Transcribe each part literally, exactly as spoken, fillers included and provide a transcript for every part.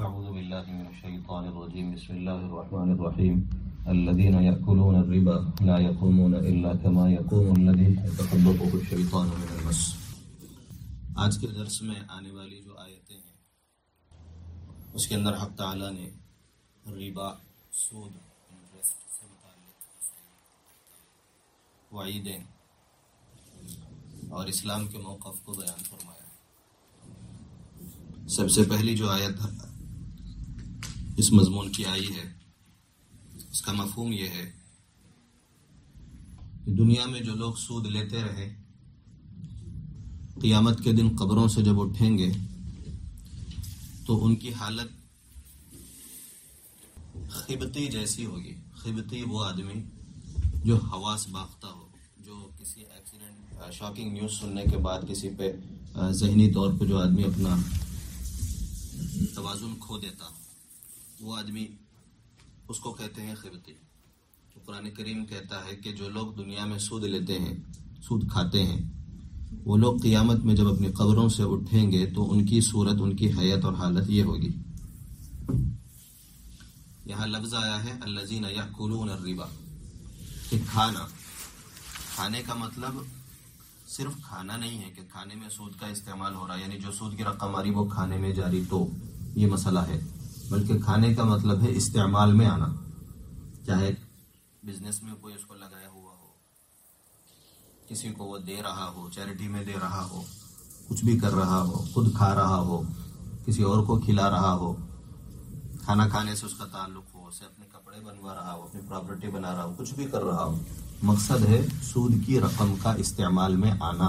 أعوذ بالله من الشيطان الرجيم بسم الله الرحمن الرحيم الذين يأكلون الربا لا يقومون إلا كما يقوم الذي يتخبطه الشيطان من المس۔ آج کے درس میں آنے والی جو آیتیں ہیں اس کے اندر حق تعالیٰ نے ربا، سود، انٹرسٹ سے متعلق وعیدیں اور اسلام کے موقف کو بیان فرمایا۔ سب سے پہلی جو آیت اس مضمون کی آئی ہے اس کا مفہوم یہ ہے کہ دنیا میں جو لوگ سود لیتے رہے قیامت کے دن قبروں سے جب اٹھیں گے تو ان کی حالت خبتی جیسی ہوگی۔ خبتی وہ آدمی جو حواس باختہ ہو، جو کسی ایکسیڈنٹ شاکنگ نیوز سننے کے بعد کسی پہ ذہنی طور پہ جو آدمی اپنا توازن کھو دیتا، وہ آدمی اس کو کہتے ہیں خبتی۔ تو قرآن کریم کہتا ہے کہ جو لوگ دنیا میں سود لیتے ہیں، سود کھاتے ہیں، وہ لوگ قیامت میں جب اپنی قبروں سے اٹھیں گے تو ان کی صورت، ان کی حیت اور حالت یہ ہوگی۔ یہاں لفظ آیا ہے الذین یأکلون الربا، کہ کھانا، کھانے کا مطلب صرف کھانا نہیں ہے کہ کھانے میں سود کا استعمال ہو رہا ہے، یعنی جو سود کی رقم آ رہی وہ کھانے میں جاری، تو یہ مسئلہ ہے، بلکہ کھانے کا مطلب ہے استعمال میں آنا، چاہے بزنس میں کوئی اس کو لگایا ہوا ہو، کسی کو وہ دے رہا ہو، چیریٹی میں دے رہا ہو، کچھ بھی کر رہا ہو، خود کھا رہا ہو، کسی اور کو کھلا رہا ہو، کھانا کھانے سے اس کا تعلق ہو، اسے اپنے کپڑے بنوا رہا ہو، اپنی پراپرٹی بنا رہا ہو، کچھ بھی کر رہا ہو، مقصد ہے سود کی رقم کا استعمال میں آنا۔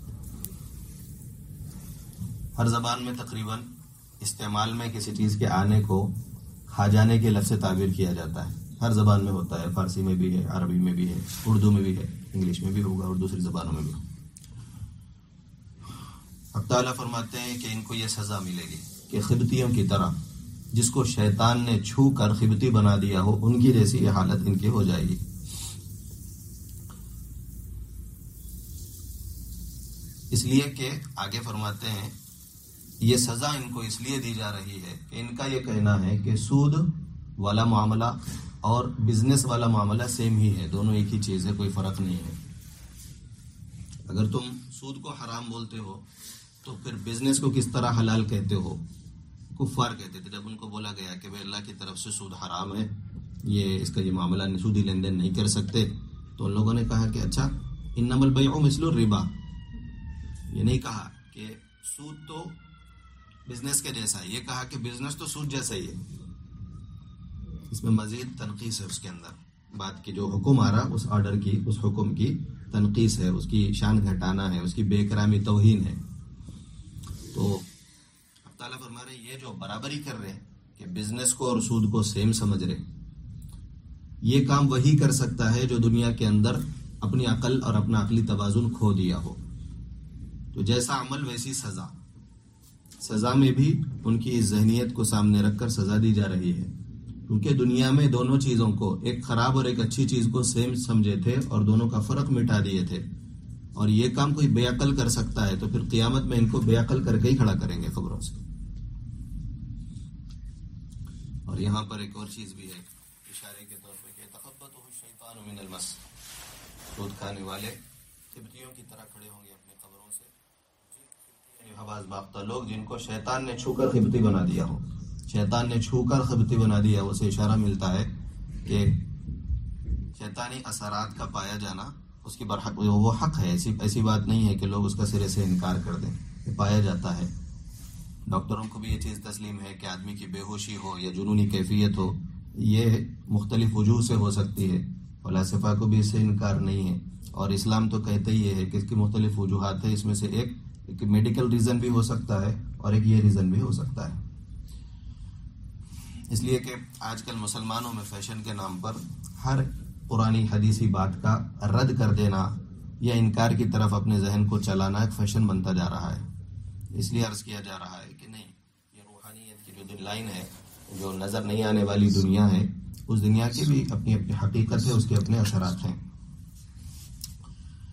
ہر زبان میں تقریباً استعمال میں کسی چیز کے آنے کو کھا جانے کے لفظ سے تعبیر کیا جاتا ہے، ہر زبان میں ہوتا ہے، فارسی میں بھی ہے، عربی میں بھی ہے، اردو میں بھی ہے، انگلش میں بھی ہوگا اور دوسری زبانوں میں بھی۔ حق تعالیٰ فرماتے ہیں کہ ان کو یہ سزا ملے گی کہ خبتیوں کی طرح، جس کو شیطان نے چھو کر خبتی بنا دیا ہو، ان کی جیسی یہ حالت ان کی ہو جائے گی۔ اس لیے کہ آگے فرماتے ہیں یہ سزا ان کو اس لیے دی جا رہی ہے کہ ان کا یہ کہنا ہے کہ سود والا معاملہ اور بزنس والا معاملہ سیم ہی ہے، دونوں ایک ہی چیز ہے، کوئی فرق نہیں ہے۔ اگر تم سود کو حرام بولتے ہو تو پھر بزنس کو کس طرح حلال کہتے ہو؟ کفار کہتے تھے جب ان کو بولا گیا کہ بھائی اللہ کی طرف سے سود حرام ہے، یہ اس کا یہ معاملہ سودی لین دین نہیں کر سکتے، تو ان لوگوں نے کہا کہ اچھا انما البیع مثل الربا، یہ نہیں کہا کہ سود تو بزنس کے جیسا ہے، یہ کہا کہ بزنس تو سود جیسا ہی ہے۔ اس میں مزید تنقیص ہے، اس کے اندر بات کی جو حکم آ رہا اس آرڈر کی، اس حکم کی تنقیص ہے، اس کی شان گھٹانا ہے، اس کی بے کرامی توہین ہے۔ تو اللہ تعالیٰ فرما رہے یہ جو برابری کر رہے ہیں کہ بزنس کو اور سود کو سیم سمجھ رہے، یہ کام وہی کر سکتا ہے جو دنیا کے اندر اپنی عقل اور اپنا عقلی توازن کھو دیا ہو۔ تو جیسا عمل ویسی سزا، سزا میں بھی ان کی اس ذہنیت کو سامنے رکھ کر سزا دی جا رہی ہے، کیونکہ دنیا میں دونوں چیزوں کو، ایک خراب اور ایک اچھی چیز کو سیم سمجھے تھے اور دونوں کا فرق مٹا دیے تھے، اور یہ کام کوئی بے عقل کر سکتا ہے تو پھر قیامت میں ان کو بے عقل کر کے ہی کھڑا کریں گے خبروں سے۔ اور یہاں پر ایک اور چیز بھی ہے اشارے کے طور پہ کہ تخبطہ الشیطان من المس، سود کھانے والے خبتیوں کی طرح کھڑے ہوں گے اپنی قبروں سے، حواس باختہ لوگ جن کو شیطان نے چھو کر خبتی بنا دیا ہو، شیطان نے چھو کر خبتی بنا دیا، اسے اشارہ ملتا ہے کہ شیطانی اثرات کا پایا جانا اس کی برحق، وہ حق ہے، ایسی ایسی بات نہیں ہے کہ لوگ اس کا سرے سے انکار کر دیں، یہ پایا جاتا ہے۔ ڈاکٹروں کو بھی یہ چیز تسلیم ہے کہ آدمی کی بے ہوشی ہو یا جنونی کیفیت ہو، یہ مختلف وجوہ سے ہو سکتی ہے، فلاسفہ کو بھی اس سے انکار نہیں ہے، اور اسلام تو کہتا ہی ہے کہ اس کی مختلف وجوہات ہے، اس میں سے ایک ایک میڈیکل ریزن بھی ہو سکتا ہے اور ایک یہ ریزن بھی ہو سکتا ہے۔ اس لیے کہ آج کل مسلمانوں میں فیشن کے نام پر ہر قرآنی حدیثی بات کا رد کر دینا یا انکار کی طرف اپنے ذہن کو چلانا ایک فیشن بنتا جا رہا ہے۔ اس لیے عرض کیا جا رہا ہے کہ نہیں، یہ روحانیت کی جو لائن ہے، جو نظر نہیں آنے والی دنیا ہے، اس دنیا کی بھی اپنی اپنی حقیقت ہے، اس کے اپنے اثرات ہیں۔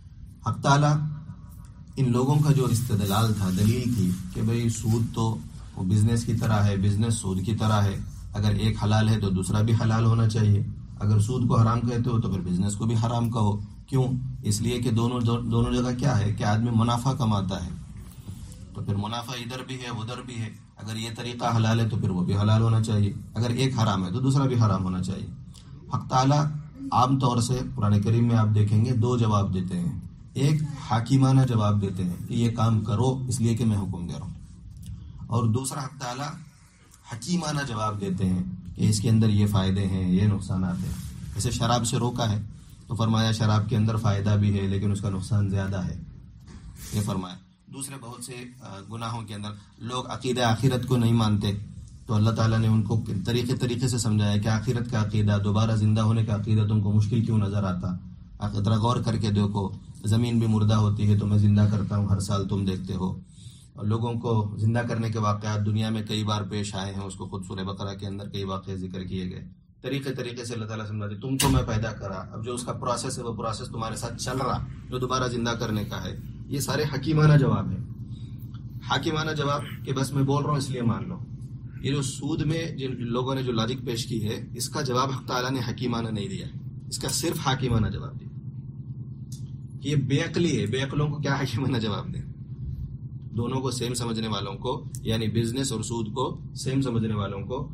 حق تعالیٰ ان لوگوں کا جو استدلال تھا، دلیل تھی کہ بھئی سود تو وہ بزنس کی طرح ہے، بزنس سود کی طرح ہے. اگر ایک حلال ہے تو دوسرا بھی حلال ہونا چاہیے. اگر سود کو حرام کہتے ہو تو پھر بزنس کو بھی حرام کہو. کیوں؟ اس لیے کہ دونوں دونوں جگہ کیا ہے کہ آدمی منافع کماتا ہے، تو پھر منافع ادھر بھی ہے ادھر بھی ہے. اگر یہ طریقہ حلال ہے تو پھر وہ بھی حلال ہونا چاہیے. اگر ایک حرام ہے تو دوسرا بھی حرام ہونا چاہیے. حق تعالیٰ عام طور سے قرآن کریم میں آپ دیکھیں گے دو جواب دیتے ہیں. ایک حاکمانہ جواب دیتے ہیں کہ یہ کام کرو اس لیے کہ میں حکم دے رہا ہوں، اور دوسرا حق تعالیٰ حکیمانہ جواب دیتے ہیں کہ اس کے اندر یہ فائدے ہیں، یہ نقصانات ہیں. جیسے شراب سے روکا ہے تو فرمایا شراب کے اندر فائدہ بھی ہے لیکن اس کا نقصان زیادہ ہے، یہ فرمایا. دوسرے بہت سے گناہوں کے اندر لوگ عقیدہ آخرت کو نہیں مانتے، تو اللہ تعالیٰ نے ان کو طریقے طریقے سے سمجھایا کہ آخرت کا عقیدہ، دوبارہ زندہ ہونے کا عقیدہ تم کو مشکل کیوں نظر آتا. ذرا غور کر کے دیکھو، زمین بھی مردہ ہوتی ہے تو میں زندہ کرتا ہوں، ہر سال تم دیکھتے ہو. اور لوگوں کو زندہ کرنے کے واقعات دنیا میں کئی بار پیش آئے ہیں، اس کو خود سورہ بقرہ کے اندر کئی واقعے ذکر کیے گئے. طریقے طریقے سے اللہ تعالیٰ سمجھاتے تم کو میں پیدا کرا، اب جو اس کا پروسیس ہے وہ پروسیس تمہارے ساتھ چل رہا جو دوبارہ زندہ کرنے کا ہے. یہ سارے حکیمانہ جواب ہے. حاکمانہ جواب کہ بس میں بول رہا ہوں اس لیے مان لو. یہ جو سود میں جن لوگوں نے جو لاجک پیش کی ہے اس کا جواب حق تعالیٰ نے حکیمانہ نہیں دیا، اس کا صرف حاکمانہ جواب دیا. یہ بے عقلی ہے. بے عقلوں کو کیا حکیمانہ جواب دیں؟ دونوں کو سیم سمجھنے والوں کو، یعنی بزنس اور سود کو سیم سمجھنے والوں کو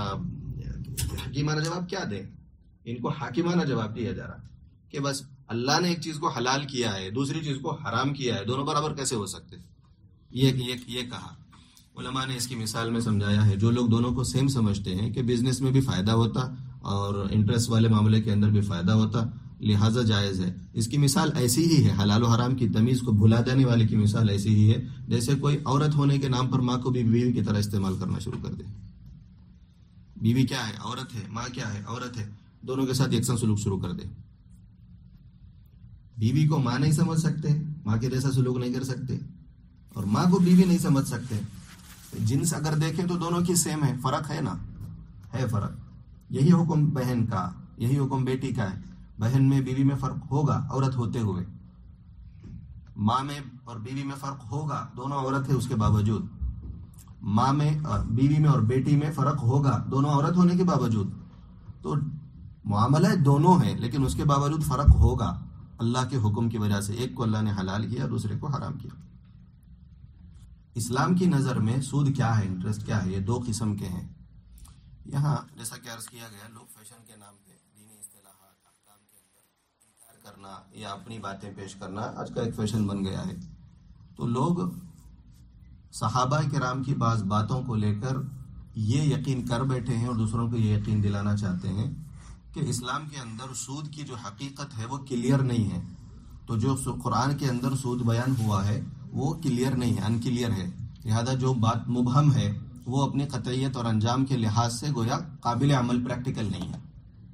حکیمانہ جواب کیا دیں؟ ان کو حاکمانہ جواب دیا جا رہا کہ بس اللہ نے ایک چیز کو حلال کیا ہے، دوسری چیز کو حرام کیا ہے، دونوں برابر کیسے ہو سکتے؟ یہ یہ یہ کہا. علماء نے اس کی مثال میں سمجھایا ہے جو لوگ دونوں کو سیم سمجھتے ہیں کہ بزنس میں بھی فائدہ ہوتا اور انٹرسٹ والے معاملے کے اندر بھی فائدہ ہوتا، لہٰذا جائز ہے. اس کی مثال ایسی ہی ہے، حلال و حرام کی تمیز کو بھلا دینے والے کی مثال ایسی ہی ہے جیسے کوئی عورت ہونے کے نام پر ماں کو بھی بیوی کی طرح استعمال کرنا شروع کر دے. بیوی کیا ہے؟ عورت ہے. ماں کیا ہے؟ عورت ہے. دونوں کے ساتھ یکساں سلوک شروع کر دے. بیوی کو ماں نہیں سمجھ سکتے، ماں کے جیسا سلوک نہیں کر سکتے، اور ماں کو بیوی نہیں سمجھ سکتے. جنس اگر دیکھیں تو دونوں کی سیم ہے. فرق ہے نا؟ ہے فرق. یہی حکم بہن کا، یہی حکم بیٹی کا ہے. بہن میں بیوی میں فرق ہوگا عورت ہوتے ہوئے، ماں میں اور بیوی میں فرق ہوگا، دونوں عورت ہے اس کے باوجود. ماں میں اور بیوی میں اور بیٹی میں فرق ہوگا دونوں عورت ہونے کے باوجود. تو معاملہ دونوں ہیں لیکن اس کے باوجود فرق ہوگا اللہ کے حکم کی وجہ سے. ایک کو اللہ نے حلال کیا، دوسرے کو حرام کیا. اسلام کی نظر میں سود کیا ہے، انٹرسٹ کیا ہے؟ یہ دو قسم کے ہیں. یہاں جیسا کہ عرض کیا گیا، لوگ فیشن کے نام پہ دینی اصطلاحات احکام کے اندر انکار کرنا یا اپنی باتیں پیش کرنا آج کا ایک فیشن بن گیا ہے. تو لوگ صحابہ کرام کی بعض باتوں کو لے کر یہ یقین کر بیٹھے ہیں اور دوسروں کو یہ یقین دلانا چاہتے ہیں کہ اسلام کے اندر سود کی جو حقیقت ہے وہ کلیئر نہیں ہے. تو جو قرآن کے اندر سود بیان ہوا ہے وہ کلیئر نہیں ہے، ان کلیئر ہے. لہذا جو بات مبہم ہے وہ اپنی قطعیت اور انجام کے لحاظ سے گویا قابل عمل پریکٹیکل نہیں ہے.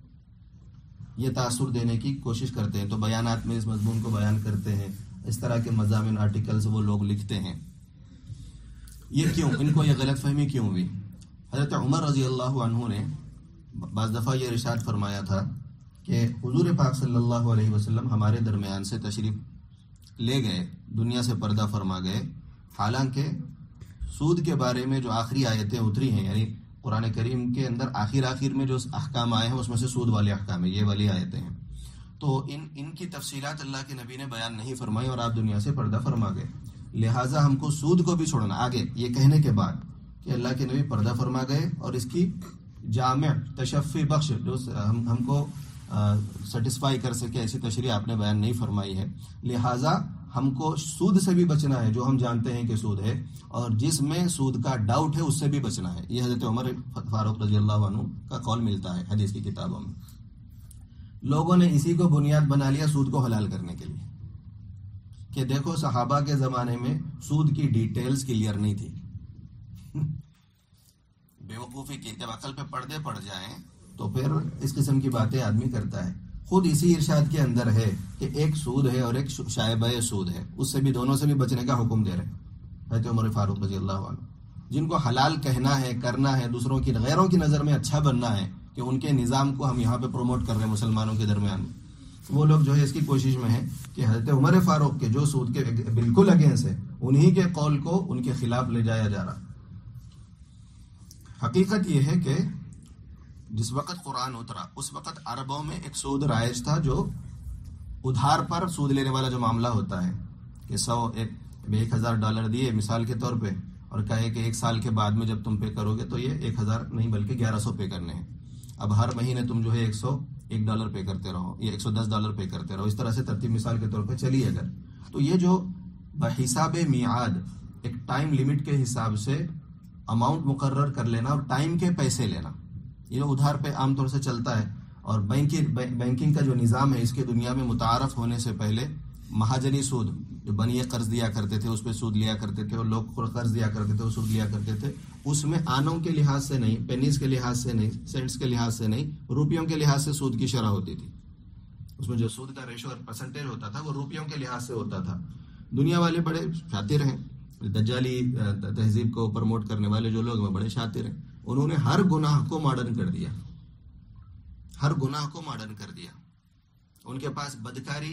یہ تاثر دینے کی کوشش کرتے ہیں تو بیانات میں اس مضمون کو بیان کرتے ہیں. اس طرح کے مضامین آرٹیکلز وہ لوگ لکھتے ہیں. یہ کیوں؟ ان کو یہ غلط فہمی کیوں ہوئی؟ حضرت عمر رضی اللہ عنہ نے بعض دفعہ یہ ارشاد فرمایا تھا کہ حضور پاک صلی اللہ علیہ وسلم ہمارے درمیان سے تشریف لے گئے، دنیا سے پردہ فرما گئے، حالانکہ سود کے بارے میں جو آخری آیتیں اتری ہیں، یعنی قرآن کریم کے اندر آخر آخر میں جو احکام آئے ہیں اس میں سے سود والے احکام ہیں، یہ والی آیتیں ہیں. تو ان ان کی تفصیلات اللہ کے نبی نے بیان نہیں فرمائی اور آپ دنیا سے پردہ فرما گئے. لہٰذا ہم کو سود کو بھی چھوڑنا. آگے یہ کہنے کے بعد کہ اللہ کے نبی پردہ فرما گئے اور اس کی جامع تشفی بخش جو ہم ہم کو سیٹسفائی کر سکے ایسی تشریح آپ نے بیان نہیں فرمائی ہے. لہٰذا ہم کو سود سے بھی بچنا ہے جو ہم جانتے ہیں کہ سود ہے، اور جس میں سود کا ڈاؤٹ ہے اس سے بھی بچنا ہے. یہ حضرت عمر فاروق رضی اللہ عنہ کا قول ملتا ہے حدیث کی کتابوں میں. لوگوں نے اسی کو بنیاد بنا لیا سود کو حلال کرنے کے لیے کہ دیکھو صحابہ کے زمانے میں سود کی ڈیٹیلز کلیئر نہیں تھی. بیوقوفی کی. جب عقل پہ پردے پڑ جائیں تو پھر اس قسم کی باتیں آدمی کرتا ہے. خود اسی ارشاد کے اندر ہے کہ ایک سود ہے اور ایک شائبہ سود ہے، اس سے بھی دونوں سے بھی بچنے کا حکم دے رہے حضرت عمر فاروق رضی اللہ عنہ. جن کو حلال کہنا ہے، کرنا ہے، دوسروں کی غیروں کی نظر میں اچھا بننا ہے کہ ان کے نظام کو ہم یہاں پہ پروموٹ کر رہے ہیں مسلمانوں کے درمیان، وہ لوگ جو ہے اس کی کوشش میں ہیں کہ حضرت عمر فاروق کے جو سود کے بالکل اگینسٹ ہے انہی کے قول کو ان کے خلاف لے جایا جا رہا. حقیقت یہ ہے کہ جس وقت قرآن اترا اس وقت عربوں میں ایک سود رائج تھا، جو ادھار پر سود لینے والا جو معاملہ ہوتا ہے کہ سو ایک ایک ہزار ڈالر دیے مثال کے طور پہ اور کہے کہ ایک سال کے بعد میں جب تم پے کرو گے تو یہ ایک ہزار نہیں بلکہ گیارہ سو پے کرنے ہیں، اب ہر مہینے تم جو ہے ایک سو ایک ڈالر پے کرتے رہو یا ایک سو دس ڈالر پے کرتے رہو، اس طرح سے ترتیب مثال کے طور پہ چلی اگر تو یہ جو بحساب میعاد ایک ٹائم لمٹ کے حساب سے اماؤنٹ مقرر کر لینا اور ٹائم کے پیسے لینا، یہ ادھار پہ عام طور سے چلتا ہے. اور بینکنگ کا جو نظام ہے اس کے دنیا میں متعارف ہونے سے پہلے مہاجنی سود جو بنیے قرض دیا کرتے تھے اس پہ سود لیا کرتے تھے اور لوگ قرض دیا کرتے تھے وہ سود لیا کرتے تھے، اس میں آنوں کے لحاظ سے نہیں، پینیز کے لحاظ سے نہیں، سینٹس کے لحاظ سے نہیں، روپیوں کے لحاظ سے سود کی شرح ہوتی تھی. اس میں جو سود کا ریشو اور پرسنٹیج ہوتا تھا وہ روپیوں کے لحاظ سے ہوتا تھا. دنیا والے بڑے شاطر ہیں، دجالی تہذیب کو پروموٹ کرنے والے جو لوگ ہیں بڑے شاطر ہیں، انہوں نے ہر گناہ کو ماڈرن کر دیا، ہر گناہ کو ماڈرن کر دیا. ان کے پاس بدکاری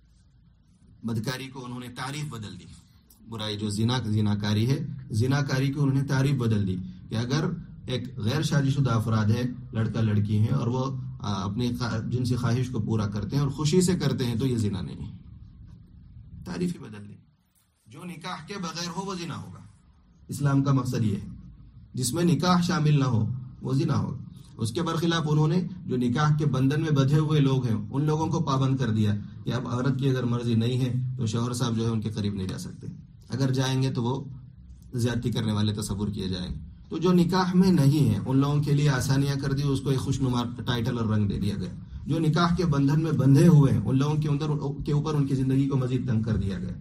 بدکاری کو انہوں نے تعریف بدل دی، برائی جو زنا زناکاری ہے زناکاری کو انہوں نے تعریف بدل دی کہ اگر ایک غیر شادی شدہ افراد ہے، لڑکا لڑکی ہیں اور وہ اپنی جنسی خواہش کو پورا کرتے ہیں اور خوشی سے کرتے ہیں تو یہ زنا نہیں ہے، تعریف ہی بدل دی. جو نکاح کے بغیر ہو وہ زنا ہوگا. اسلام کا مقصد یہ ہے جس میں نکاح شامل نہ ہو وہ زنا ہوگا. اس کے برخلاف انہوں نے جو نکاح کے بندھن میں بندھے ہوئے لوگ ہیں ان لوگوں کو پابند کر دیا کہ اب عورت کی اگر مرضی نہیں ہے تو شوہر صاحب جو ہے ان کے قریب نہیں جا سکتے، اگر جائیں گے تو وہ زیادتی کرنے والے تصور کیے جائیں گے. تو جو نکاح میں نہیں ہے ان لوگوں کے لیے آسانیاں کر دی، اس کو ایک خوشنما ٹائٹل اور رنگ دے دیا گیا. جو نکاح کے بندھن میں بندھے ہوئے ہیں ان لوگوں کے اندر کے اوپر ان کی زندگی کو مزید تنگ کر دیا گیا.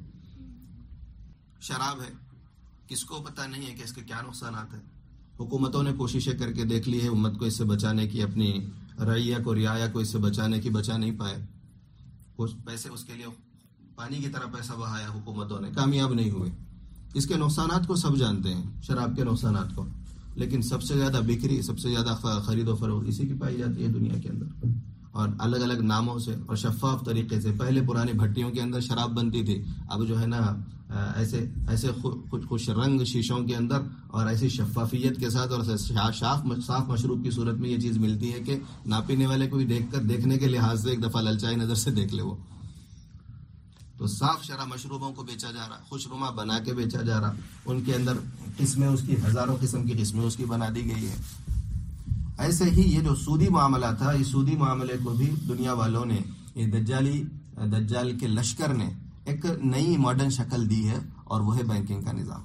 شراب ہے، کس کو پتہ نہیں ہے کہ اس کے کیا نقصانات ہیں. حکومتوں نے کوششیں کر کے دیکھ لی ہے امت کو اس سے بچانے کی، اپنی رعیہ کو رعایا کو اس سے بچانے کی، بچا نہیں پائے. کچھ پیسے اس کے لیے پانی کی طرح پیسہ بہایا حکومتوں نے، کامیاب نہیں ہوئے. اس کے نقصانات کو سب جانتے ہیں، شراب کے نقصانات کو، لیکن سب سے زیادہ بکری، سب سے زیادہ خرید و فروخت اسی کی پائی جاتی ہے دنیا کے اندر، اور الگ الگ ناموں سے اور شفاف طریقے سے. پہلے پرانی بھٹیوں کے اندر شراب بنتی تھی، اب جو ہے نا ایسے ایسے خوش رنگ شیشوں کے اندر اور ایسی شفافیت کے ساتھ اور صاف صاف مشروب کی صورت میں یہ چیز ملتی ہے کہ ناپینے والے کو بھی دیکھ کر دیکھنے کے لحاظ سے ایک دفعہ للچائی نظر سے دیکھ لے. وہ تو صاف شراب مشروبوں کو بیچا جا رہا، خوشنما بنا کے بیچا جا رہا. ان کے اندر قسمیں اس کی ہزاروں قسم کی قسمیں اس کی بنا دی گئی ہے. ایسے ہی یہ جو سودی معاملہ تھا، اس سودی معاملے کو بھی دنیا والوں نے، یہ دجالی دجال کے لشکر نے ایک نئی ماڈرن شکل دی ہے، اور وہ ہے بینکنگ کا نظام.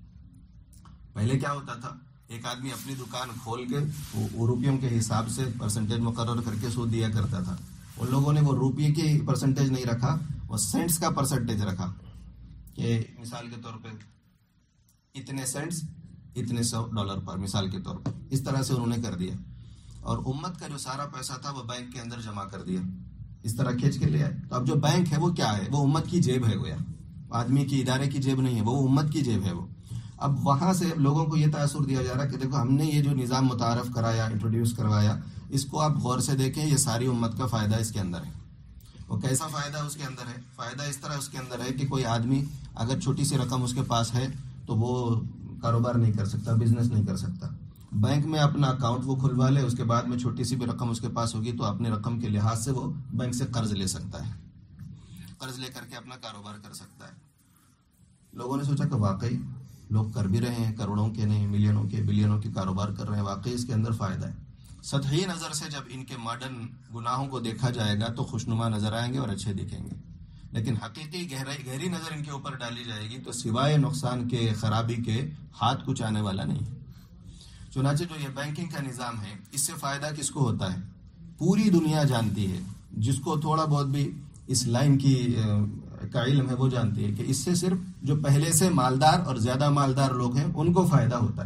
پہلے کیا ہوتا تھا، ایک آدمی اپنی دکان کھول کے وہ روپیوں کے حساب سے پرسنٹیج مقرر کر کے سود دیا کرتا تھا. ان لوگوں نے وہ روپیے کی پرسنٹیج نہیں رکھا، وہ سینٹس کا پرسنٹیج رکھا کہ مثال کے طور پہ اتنے سینٹس اتنے سو ڈالر پر، مثال کے طور پر اس طرح سے انہوں نے کر دیا. اور امت کا جو سارا پیسہ تھا وہ بینک کے اندر جمع کر دیا، اس طرح کھینچ کے لے آئے. تو اب جو بینک ہے وہ کیا ہے، وہ امت کی جیب ہے، گویا آدمی کی ادارے کی جیب نہیں ہے، وہ امت کی جیب ہے. وہ اب وہاں سے لوگوں کو یہ تاثر دیا جا رہا ہے کہ دیکھو ہم نے یہ جو نظام متعارف کرایا، انٹروڈیوس کروایا، اس کو آپ غور سے دیکھیں، یہ ساری امت کا فائدہ اس کے اندر ہے. وہ کیسا فائدہ اس کے اندر ہے؟ فائدہ اس طرح اس کے اندر ہے کہ کوئی آدمی اگر چھوٹی سی رقم اس کے پاس ہے تو وہ کاروبار نہیں کر سکتا، بزنس نہیں کر سکتا. بینک میں اپنا اکاؤنٹ وہ کھلوا لے، اس کے بعد میں چھوٹی سی بھی رقم اس کے پاس ہوگی تو اپنے رقم کے لحاظ سے وہ بینک سے قرض لے سکتا ہے، قرض لے کر کے اپنا کاروبار کر سکتا ہے. لوگوں نے سوچا کہ واقعی لوگ کر بھی رہے ہیں، کروڑوں کے نہیں، ملینوں کے، بلینوں کے کاروبار کر رہے ہیں، واقعی اس کے اندر فائدہ ہے. سطحی نظر سے جب ان کے ماڈرن گناہوں کو دیکھا جائے گا تو خوشنما نظر آئیں گے اور اچھے دکھیں گے، لیکن حقیقی گہرائی گہری نظر ان کے اوپر ڈالی جائے گی تو سوائے نقصان کے، خرابی کے ہاتھ کچھ آنے والا نہیں. چنانچہ جو یہ بینکنگ کا نظام ہے، اس سے فائدہ کس کو ہوتا ہے؟ پوری دنیا جانتی ہے، جس کو تھوڑا بہت بھی اس لائن کی کا علم ہے وہ جانتی ہے کہ اس سے صرف جو پہلے سے مالدار اور زیادہ مالدار لوگ ہیں ان کو فائدہ ہوتا ہے.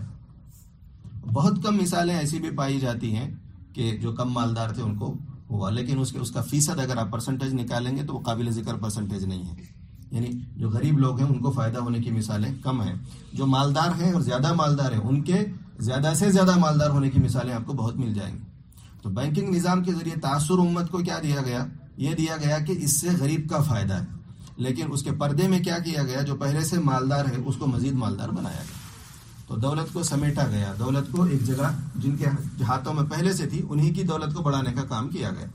بہت کم مثالیں ایسی بھی پائی جاتی ہیں کہ جو کم مالدار تھے ان کو ہوا، لیکن اس کے اس کا فیصد اگر آپ پرسنٹیج نکالیں گے تو وہ قابل ذکر پرسنٹیج نہیں ہے. یعنی جو غریب لوگ ہیں ان کو فائدہ ہونے کی مثالیں کم ہیں، جو مالدار ہیں اور زیادہ مالدار ہیں ان کے زیادہ سے زیادہ مالدار ہونے کی مثالیں آپ کو بہت مل جائیں گی. تو بینکنگ نظام کے ذریعے تاثر امت کو کیا دیا گیا؟ یہ دیا گیا کہ اس سے غریب کا فائدہ ہے، لیکن اس کے پردے میں کیا کیا گیا؟ جو پہلے سے مالدار ہے اس کو مزید مالدار بنایا گیا. تو دولت کو سمیٹا گیا، دولت کو ایک جگہ جن کے ہاتھوں میں پہلے سے تھی انہی کی دولت کو بڑھانے کا کام کیا گیا۔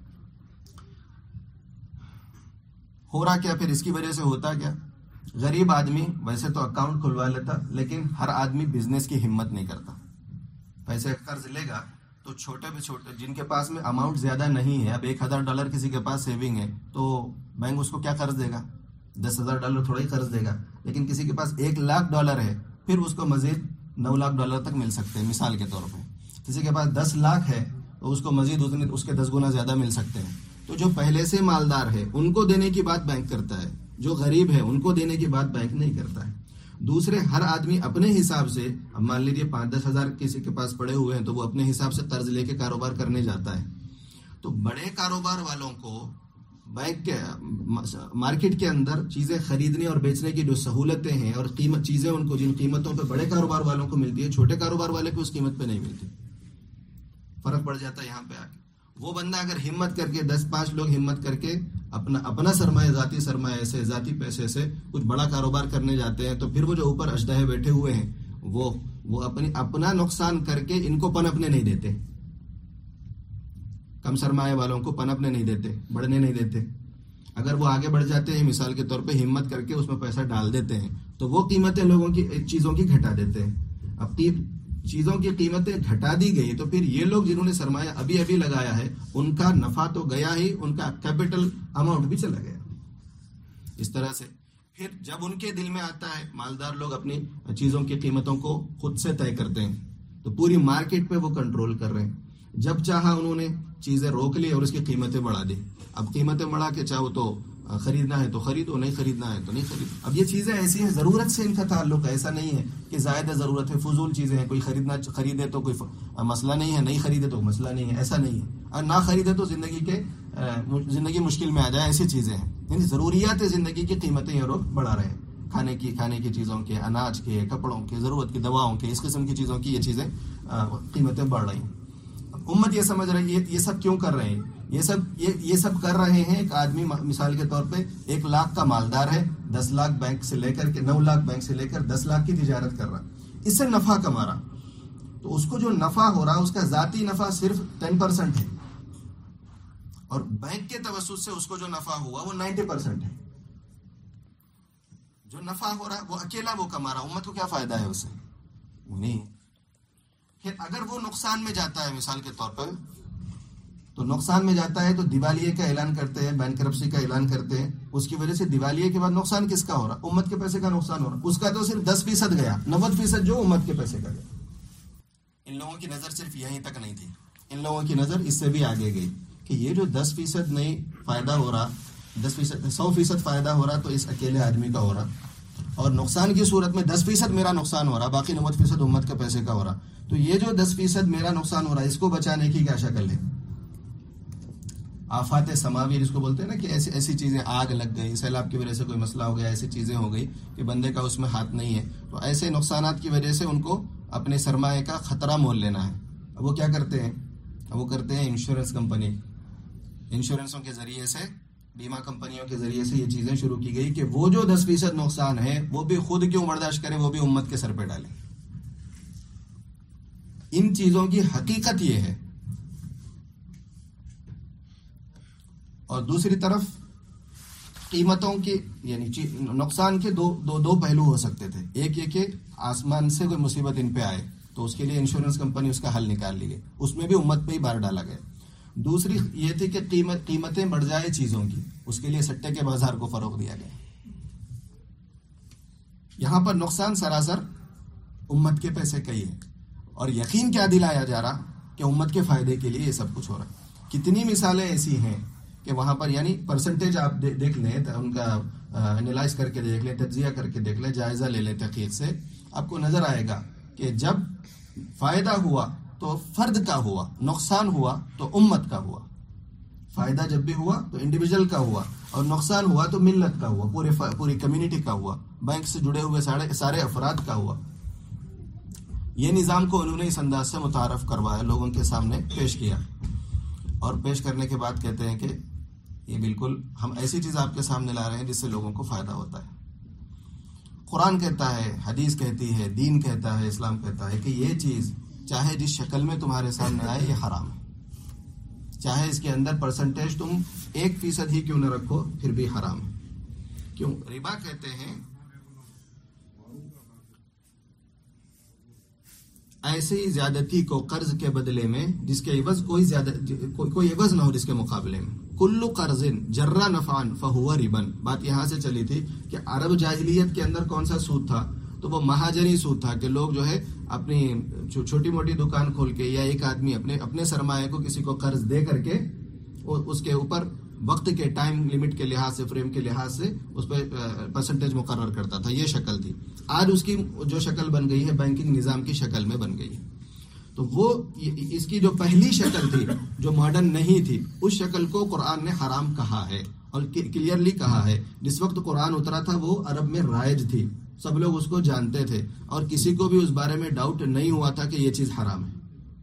ہو رہا کیا پھر اس کی وجہ سے ہوتا کیا؟ غریب آدمی ویسے تو اکاؤنٹ کھلوا لیتا، لیکن ہر آدمی بزنس کی ہمت نہیں کرتا۔ پیسے قرض لے گا تو چھوٹے بھی چھوٹے جن کے پاس میں اماؤنٹ زیادہ نہیں ہے، اب ایک ہزار ڈالر کسی کے پاس سیونگ ہے تو بینک اس کو کیا قرض دے گا؟ دس ہزار ڈالر تھوڑا ہی قرض دے گا۔ لیکن کسی کے پاس ایک لاکھ ڈالر ہے پھر اس کو مزید نو لاکھ ڈالر تک مل سکتے ہیں، مثال کے طور پہ۔ کسی کے پاس دس لاکھ ہے تو اس کو مزید اس کے دس گنا زیادہ مل سکتے ہیں۔ تو جو پہلے سے مالدار ہے ان کو دینے کی بات بینک کرتا ہے، جو غریب ہے ان کو دینے کی بات بینک نہیں کرتا ہے۔ دوسرے ہر آدمی اپنے حساب سے، اب مان لیجیے پانچ دس ہزار کسی کے پاس پڑے ہوئے ہیں تو وہ اپنے حساب سے قرض لے کے کاروبار کرنے جاتا ہے۔ تو بڑے کاروبار والوں کو بینک کے مارکیٹ کے اندر چیزیں خریدنے اور بیچنے کی جو سہولتیں ہیں اور قیمت چیزیں ان کو جن قیمتوں پہ بڑے کاروبار والوں کو ملتی ہے، چھوٹے کاروبار والے کو اس قیمت پہ نہیں ملتی۔ فرق پڑ جاتا ہے یہاں پہ آ کے۔ وہ بندہ اگر ہمت کر کے دس پانچ لوگ ہمت کر کے اپنا اپنا سرمایہ ذاتی سرمایہ سے ذاتی پیسے سے کچھ بڑا کاروبار کرنے جاتے ہیں تو پھر وہ جو اوپر اژدہے بیٹھے ہوئے ہیں وہ وہ اپنی اپنا نقصان کر کے ان کو پنپنے نہیں دیتے، کم سرمایہ والوں کو پنپنے نہیں دیتے، بڑھنے نہیں دیتے۔ اگر وہ آگے بڑھ جاتے ہیں مثال کے طور پہ ہمت کر کے اس میں پیسہ ڈال دیتے ہیں تو وہ قیمتیں لوگوں کی چیزوں کی گھٹا دیتے ہیں۔ اب چیزوں کی قیمتیں گھٹا دی گئی تو پھر یہ لوگ جنہوں نے سرمایہ ابھی ابھی لگایا ہے ان کا نفع تو گیا ہی، ان کا کیپٹل اماؤنٹ بھی چلا گیا۔ اس طرح سے پھر جب ان کے دل میں آتا ہے، مالدار لوگ اپنی چیزوں کی قیمتوں کو خود سے طے کرتے ہیں تو پوری مارکیٹ پہ وہ کنٹرول کر رہے ہیں۔ جب چاہا انہوں نے چیزیں روک لی اور اس کی قیمتیں بڑھا دی۔ اب قیمتیں بڑھا کے چاہو تو خریدنا ہے تو خریدو، نہیں خریدنا ہے تو نہیں خریدو۔ اب یہ چیزیں ایسی ہیں، ضرورت سے ان کا تعلق ہے، ایسا نہیں ہے کہ زائد ضرورت ہے، فضول چیزیں ہیں، کوئی خریدنا خریدے تو کوئی مسئلہ نہیں ہے، نہیں خریدے تو مسئلہ نہیں ہے، ایسا نہیں ہے۔ اور نہ خریدے تو زندگی کے زندگی مشکل میں آ جائے، ایسی چیزیں ہیں۔ یعنی ضروریات زندگی کی قیمتیں یہ لوگ بڑھا رہے ہیں، کھانے کی کھانے کی چیزوں کے، اناج کے، کپڑوں کے، ضرورت کی دواؤں کے، اس قسم کی چیزوں کی یہ چیزیں قیمتیں بڑھ رہی ہیں۔ امت یہ سمجھ رہی ہے یہ سب کیوں کر رہے ہیں؟ یہ سب یہ یہ سب کر رہے ہیں، ایک آدمی مثال کے طور پہ ایک لاکھ کا مالدار ہے، دس لاکھ بینک سے لے کر کے نو لاکھ بینک سے لے کر دس لاکھ کی تجارت کر رہا، اس سے نفع کما رہا، تو اس کو جو نفع ہو رہا اس کا ذاتی نفع صرف ٹین پرسینٹ ہے اور بینک کے توسط سے اس کو جو نفع ہوا وہ نائنٹی پرسینٹ ہے۔ جو نفع ہو رہا وہ اکیلا وہ کما رہا، امت کو کیا فائدہ ہے اس سے؟ نہیں۔ پھر اگر وہ نقصان میں جاتا ہے مثال کے طور پر تو نقصان میں جاتا ہے تو دیوالیے کا اعلان کرتے ہیں، بینکرپسی کا اعلان کرتے ہیں، اس کی وجہ سے دیوالیے کے بعد نقصان کس کا ہو رہا؟ امت کے پیسے کا نقصان ہو رہا، اس کا تو صرف دس فیصد گیا، نوے فیصد جو امت کے پیسے کا گیا۔ ان لوگوں کی نظر صرف یہیں تک نہیں تھی، ان لوگوں کی نظر اس سے بھی آگے گئی کہ یہ جو دس فیصد نہیں فائدہ ہو رہا، دس فیصد سو فیصد فائدہ ہو رہا تو اس اکیلے آدمی کا ہو رہا، اور نقصان کی صورت میں دس فیصد میرا نقصان ہو رہا، باقی نوے فیصد امت کے پیسے کا ہو رہا، تو یہ جو دس فیصد میرا نقصان ہو رہا ہے اس کو بچانے کی کیا شکل ہے؟ آفات سماوی جس کو بولتے ہیں نا، کہ ایسی ایسی چیزیں، آگ لگ گئی، سیلاب کی وجہ سے کوئی مسئلہ ہو گیا، ایسی چیزیں ہو گئی کہ بندے کا اس میں ہاتھ نہیں ہے، تو ایسے نقصانات کی وجہ سے ان کو اپنے سرمایہ کا خطرہ مول لینا ہے۔ اب وہ کیا کرتے ہیں؟ اب وہ کرتے ہیں انشورنس کمپنی، انشورنسوں کے ذریعے سے، بیمہ کمپنیوں کے ذریعے سے یہ چیزیں شروع کی گئی کہ وہ جو دس فیصد نقصان ہے وہ بھی خود کیوں برداشت کرے، وہ بھی امت کے سر پہ ڈالے۔ ان چیزوں کی حقیقت یہ ہے۔ اور دوسری طرف قیمتوں کی یعنی نقصان کے دو دو دو پہلو ہو سکتے تھے، ایک یہ کہ آسمان سے کوئی مصیبت ان پہ آئے تو اس کے لیے انشورنس کمپنی اس کا حل نکال لی گئی، اس میں بھی امت پہ ہی بار ڈالا گیا۔ دوسری یہ تھی کہ قیمت قیمتیں بڑھ جائے چیزوں کی، اس کے لیے سٹے کے بازار کو فروغ دیا گیا۔ یہاں پر نقصان سراسر امت کے پیسے کا ہی ہے، اور یقین کیا دلایا جا رہا کہ امت کے فائدے کے لیے یہ سب کچھ ہو رہا۔ کتنی مثالیں ایسی ہیں کہ وہاں پر یعنی پرسنٹیج آپ دیکھ لیں، ان کا انالائز کر کے دیکھ لیں، تجزیہ کر کے دیکھ لیں، جائزہ لے لیں تحقیق سے، آپ کو نظر آئے گا کہ جب فائدہ ہوا تو فرد کا ہوا، نقصان ہوا تو امت کا ہوا۔ فائدہ جب بھی ہوا تو انڈیویجول کا ہوا، اور نقصان ہوا تو ملت کا ہوا، پورے پوری کمیونٹی کا ہوا، بینک سے جڑے ہوئے سارے سارے افراد کا ہوا۔ یہ نظام کو انہوں نے اس انداز سے متعارف کروایا، لوگوں کے سامنے پیش کیا، اور پیش کرنے کے بعد کہتے ہیں کہ یہ بالکل ہم ایسی چیز آپ کے سامنے لا رہے ہیں جس سے لوگوں کو فائدہ ہوتا ہے۔ قرآن کہتا ہے، حدیث کہتی ہے، دین کہتا ہے، اسلام کہتا ہے کہ یہ چیز چاہے جس شکل میں تمہارے سامنے آئے یہ حرام ہے، چاہے اس کے اندر پرسنٹیج تم ایک فیصد ہی کیوں نہ رکھو پھر بھی حرام ہے. کیوں؟ ربا کہتے ہیں ایسی زیادتی کو قرض کے بدلے میں جس کے عوض کوئی زیادہ کوئی عوض نہ ہو جس کے مقابلے میں. کلو قرض جرا نفعن فہو ربن. بات یہاں سے چلی تھی کہ عرب جاہلیت کے اندر کون سا سود تھا؟ تو وہ مہاجنی سود تھا کہ لوگ جو ہے اپنی چھوٹی موٹی دکان کھول کے یا ایک آدمی اپنے اپنے سرمایہ کو کسی کو قرض دے کر کے اس کے اوپر وقت کے ٹائم لمٹ کے لحاظ سے، فریم کے لحاظ سے اس پہ پرسنٹیج مقرر کرتا تھا. یہ شکل تھی. آج اس کی جو شکل بن گئی ہے بینکنگ نظام کی شکل میں بن گئی ہے. تو وہ اس کی جو پہلی شکل تھی جو ماڈرن نہیں تھی، اس شکل کو قرآن نے حرام کہا ہے اور کلیئرلی کہا ہے. جس وقت قرآن اترا تھا وہ عرب میں رائج تھی، سب لوگ اس کو جانتے تھے اور کسی کو بھی اس بارے میں ڈاؤٹ نہیں ہوا تھا کہ یہ چیز حرام ہے.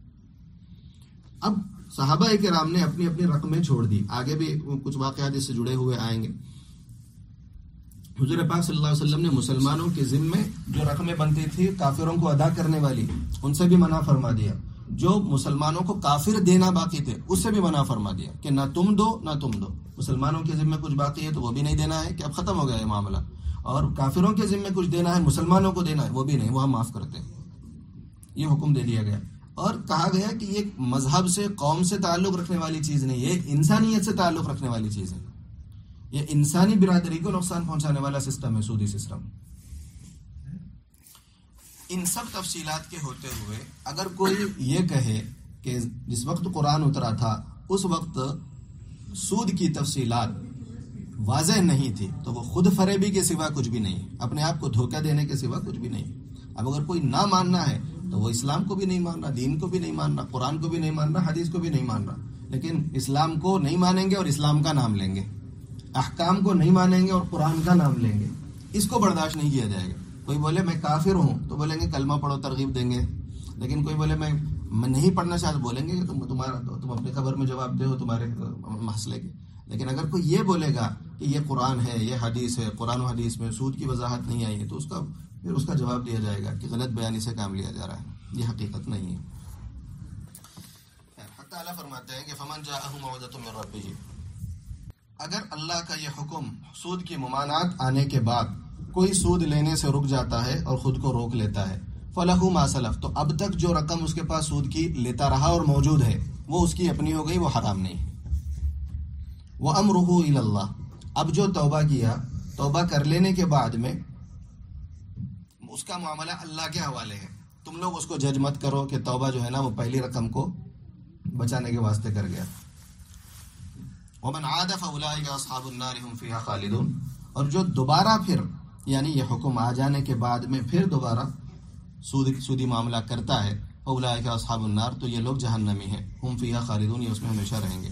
اب صحابہ کرام نے اپنی اپنی رقمیں چھوڑ دی. آگے بھی کچھ واقعات اس سے جڑے ہوئے آئیں گے. حضور پاک صلی اللہ علیہ وسلم نے مسلمانوں کے ذمے جو رقمیں بنتی تھی کافروں کو ادا کرنے والی، ان سے بھی منع فرما دیا. جو مسلمانوں کو کافر دینا باقی تھے اس سے بھی منع فرما دیا کہ نہ تم دو نہ تم دو. مسلمانوں کے ذمے کچھ باقی ہے تو وہ بھی نہیں دینا ہے کہ اب ختم ہو گیا یہ معاملہ، اور کافروں کے ذمے کچھ دینا ہے مسلمانوں کو دینا ہے وہ بھی نہیں، وہ ہم معاف کرتے ہیں. یہ حکم دے دیا گیا اور کہا گیا کہ یہ مذہب سے، قوم سے تعلق رکھنے والی چیز نہیں، یہ انسانیت سے تعلق رکھنے والی چیز ہے. یہ انسانی برادری کو نقصان پہنچانے والا سسٹم ہے، سودی سسٹم. ان سب تفصیلات کے ہوتے ہوئے اگر کوئی یہ کہے کہ جس وقت قرآن اترا تھا اس وقت سود کی تفصیلات واضح نہیں تھی تو وہ خود فریبی کے سوا کچھ بھی نہیں، اپنے آپ کو دھوکہ دینے کے سوا کچھ بھی نہیں. اب اگر کوئی نہ ماننا ہے تو وہ اسلام کو بھی نہیں ماننا، دین کو بھی نہیں ماننا، قرآن کو بھی نہیں ماننا، حدیث کو بھی نہیں ماننا. لیکن اسلام کو نہیں مانیں گے اور اسلام کا نام لیں گے، احکام کو نہیں مانیں گے اور قرآن کا نام لیں گے. اس کو برداشت نہیں کیا جائے گا. کوئی بولے میں کافر ہوں تو بولیں گے کلمہ پڑھو، ترغیب دیں گے. لیکن کوئی بولے میں نہیں پڑھنا چاہتا، بولیں گے کہ تم تمہارا تم اپنی قبر میں جواب دے ہو تمہارے مسئلے کے. لیکن اگر کوئی یہ بولے گا کہ یہ قرآن ہے، یہ حدیث ہے، قرآن و حدیث میں سود کی وضاحت نہیں آئی ہے، تو اس کا پھر اس کا جواب دیا جائے گا کہ غلط بیانی سے کام لیا جا رہا ہے، یہ حقیقت نہیں ہے. حق تعالیٰ فرماتے ہیں کہ فمن جاءہ موعظۃ من ربہ، اگر اللہ کا یہ حکم سود کی ممانعت آنے کے بعد کوئی سود لینے سے رک جاتا ہے اور خود کو روک لیتا ہے، فلہ ما سلف، تو اب تک جو رقم اس کے پاس سود کی لیتا رہا اور موجود ہے وہ اس کی اپنی ہو گئی، وہ حرام نہیں. وَأَمْرُهُ إِلَى اللَّهِ، اب جو توبہ کیا، توبہ کر لینے کے بعد میں اس کا معاملہ اللہ کے حوالے ہے. تم لوگ اس کو جج مت کرو کہ توبہ جو ہے نا وہ پہلی رقم کو بچانے کے واسطے کر گیا. وَمَنْ عَادَ فَأُولَٰئِكَ أَصْحَابُ النَّارِ هُمْ فِيهَا خَالِدُونَ، اور جو دوبارہ پھر یعنی یہ حکم آ جانے کے بعد میں پھر دوبارہ سود سودی معاملہ کرتا ہے، فَأُولَٰئِكَ أَصْحَابُ النَّارِ، تو یہ لوگ جہنمی ہیں، هُمْ فِيهَا خَالِدُونَ، یہ اس میں ہمیشہ رہیں گے.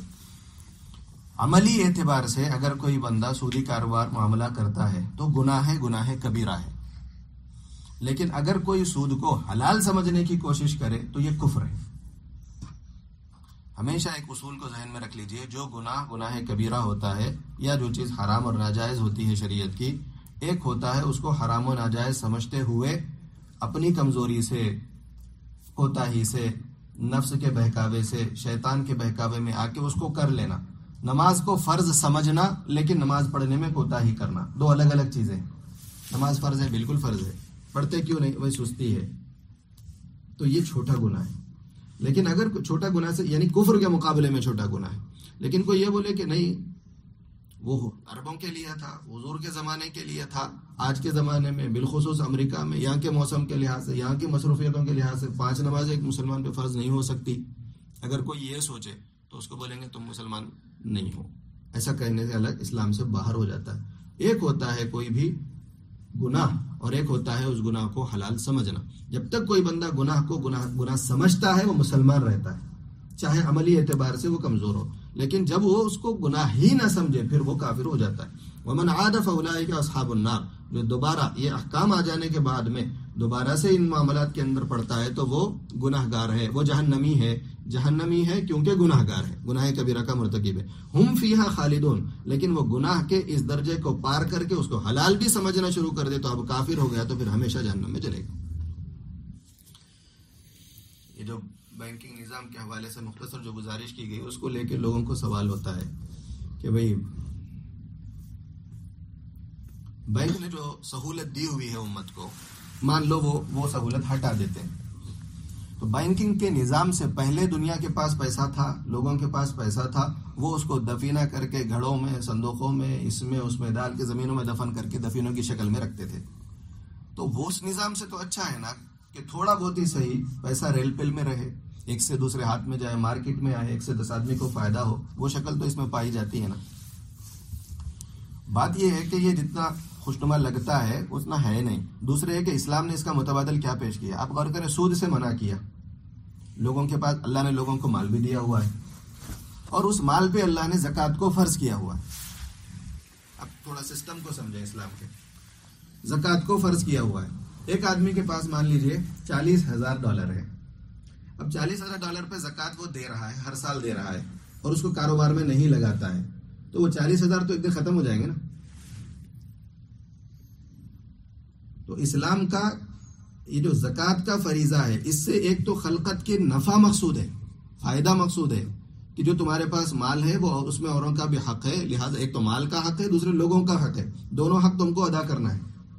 عملی اعتبار سے اگر کوئی بندہ سودی کاروبار معاملہ کرتا ہے تو گناہ ہے، گناہ کبیرہ ہے. لیکن اگر کوئی سود کو حلال سمجھنے کی کوشش کرے تو یہ کفر ہے. ہمیشہ ایک اصول کو ذہن میں رکھ لیجئے، جو گناہ گناہ کبیرہ ہوتا ہے یا جو چیز حرام اور ناجائز ہوتی ہے شریعت کی، ایک ہوتا ہے اس کو حرام و ناجائز سمجھتے ہوئے اپنی کمزوری سے، کوتاہی سے، نفس کے بہکاوے سے، شیطان کے بہکاوے میں آ کے اس کو کر لینا. نماز کو فرض سمجھنا لیکن نماز پڑھنے میں کوتاہی کرنا، دو الگ الگ چیزیں. نماز فرض ہے، بالکل فرض ہے، پڑھتے کیوں نہیں، وہی سستی ہے، تو یہ چھوٹا گناہ ہے. لیکن اگر چھوٹا گناہ سے یعنی کفر کے مقابلے میں چھوٹا گناہ ہے. لیکن کوئی یہ بولے کہ نہیں وہ عربوں کے لیے تھا، حضور کے زمانے کے لیے تھا، آج کے زمانے میں بالخصوص امریکہ میں یہاں کے موسم کے لحاظ سے، یہاں کی مصروفیتوں کے لحاظ سے پانچ نمازیں ایک مسلمان پہ فرض نہیں ہو سکتی. اگر کوئی یہ سوچے تو اس کو بولیں گے تم مسلمان نہیں ہو. ایسا کہنے سے الگ اسلام سے باہر ہو جاتا ہے. ایک ہوتا ہے کوئی بھی گناہ اور ایک ہوتا ہے اس گناہ کو حلال سمجھنا. جب تک کوئی بندہ گناہ کو گناہ گناہ سمجھتا ہے وہ مسلمان رہتا ہے، چاہے عملی اعتبار سے وہ کمزور ہو. لیکن جب وہ اس کو گناہ ہی نہ سمجھے پھر وہ کافر ہو جاتا ہے. ومن عاد فاولئک اصحاب النار، جو دوبارہ یہ احکام آ جانے کے بعد میں دوبارہ سے ان معاملات کے اندر پڑتا ہے تو وہ گناہ گار ہے، وہ جہنمی ہے. جہنمی ہے کیونکہ گناہ گار ہے، گناہ کبیرہ کا مرتکب ہے. ہم فیہا خالدون، لیکن وہ گناہ کے اس درجے کو پار کر کے اس کو حلال بھی سمجھنا شروع کر دے تو اب کافر ہو گیا تو پھر ہمیشہ جہنم میں چلے گا. یہ جو بینکنگ نظام کے حوالے سے مختصر جو گزارش کی گئی اس کو لے کے لوگوں کو سوال ہوتا ہے کہ بھئی بینک نے جو سہولت دی ہوئی ہے امت کو، مان لو وہ وہ سہولت ہٹا دیتے ہیں، تو بینکنگ کے نظام سے پہلے دنیا کے پاس پیسہ تھا، لوگوں کے پاس پیسہ تھا، وہ اس کو دفینہ کر کے گھڑوں میں، صندوقوں میں، اس میں اس میں ڈال کے زمینوں میں دفن کر کے دفینوں کی شکل میں رکھتے تھے. تو وہ اس نظام سے تو اچھا ہے نا کہ تھوڑا بہت ہی صحیح پیسہ ریل پل میں رہے، ایک سے دوسرے ہاتھ میں جائے، مارکیٹ میں آئے، ایک سے دس آدمی کو فائدہ ہو. وہ شکل تو اس میں پائی جاتی ہے نا. بات یہ ہے کہ یہ جتنا خوشنما لگتا ہے اتنا ہے نہیں. دوسرے ہے کہ اسلام نے اس کا متبادل کیا پیش کیا. آپ غور کریں، سود سے منع کیا. لوگوں کے پاس اللہ نے لوگوں کو مال بھی دیا ہوا ہے اور اس مال پہ اللہ نے زکوٰۃ کو فرض کیا ہوا ہے. اب تھوڑا سسٹم کو سمجھیں اسلام کے. زکوٰۃ کو فرض کیا ہوا ہے. ایک آدمی کے پاس مان لیجئے چالیس ہزار ڈالر ہے. اب چالیس ہزار ڈالر پہ زکوٰۃ وہ دے رہا ہے، ہر سال دے رہا ہے، اور اس کو کاروبار میں نہیں لگاتا ہے، تو وہ چالیس ہزار تو ایک دن ختم ہو جائیں گے نا. تو اسلام کا یہ جو زکوٰۃ کا فریضہ ہے، اس سے ایک تو خلقت کے نفع مقصود ہے، فائدہ مقصود ہے کہ جو تمہارے پاس مال ہے وہ اس میں اوروں کا بھی حق ہے، لہٰذا ایک تو مال کا حق ہے، دوسرے لوگوں کا حق ہے، دونوں حق تم کو ادا کرنا ہے.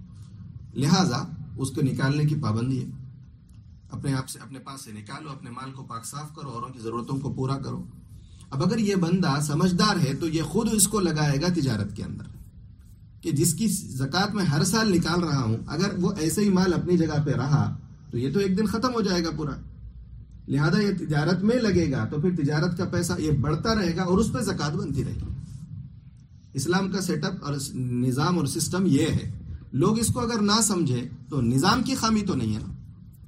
لہٰذا اس کو نکالنے کی پابندی ہے. اپنے آپ سے اپنے پاس سے نکالو، اپنے مال کو پاک صاف کرو، اوروں کی ضرورتوں کو پورا کرو. اب اگر یہ بندہ سمجھدار ہے تو یہ خود اس کو لگائے گا تجارت کے اندر کہ جس کی زکوٰۃ میں ہر سال نکال رہا ہوں، اگر وہ ایسے ہی مال اپنی جگہ پہ رہا تو یہ تو ایک دن ختم ہو جائے گا پورا. لہذا یہ تجارت میں لگے گا تو پھر تجارت کا پیسہ یہ بڑھتا رہے گا اور اس پہ زکوٰۃ بنتی رہے گی. اسلام کا سیٹ اپ اور نظام اور سسٹم یہ ہے. لوگ اس کو اگر نہ سمجھے تو نظام کی خامی تو نہیں ہے نا،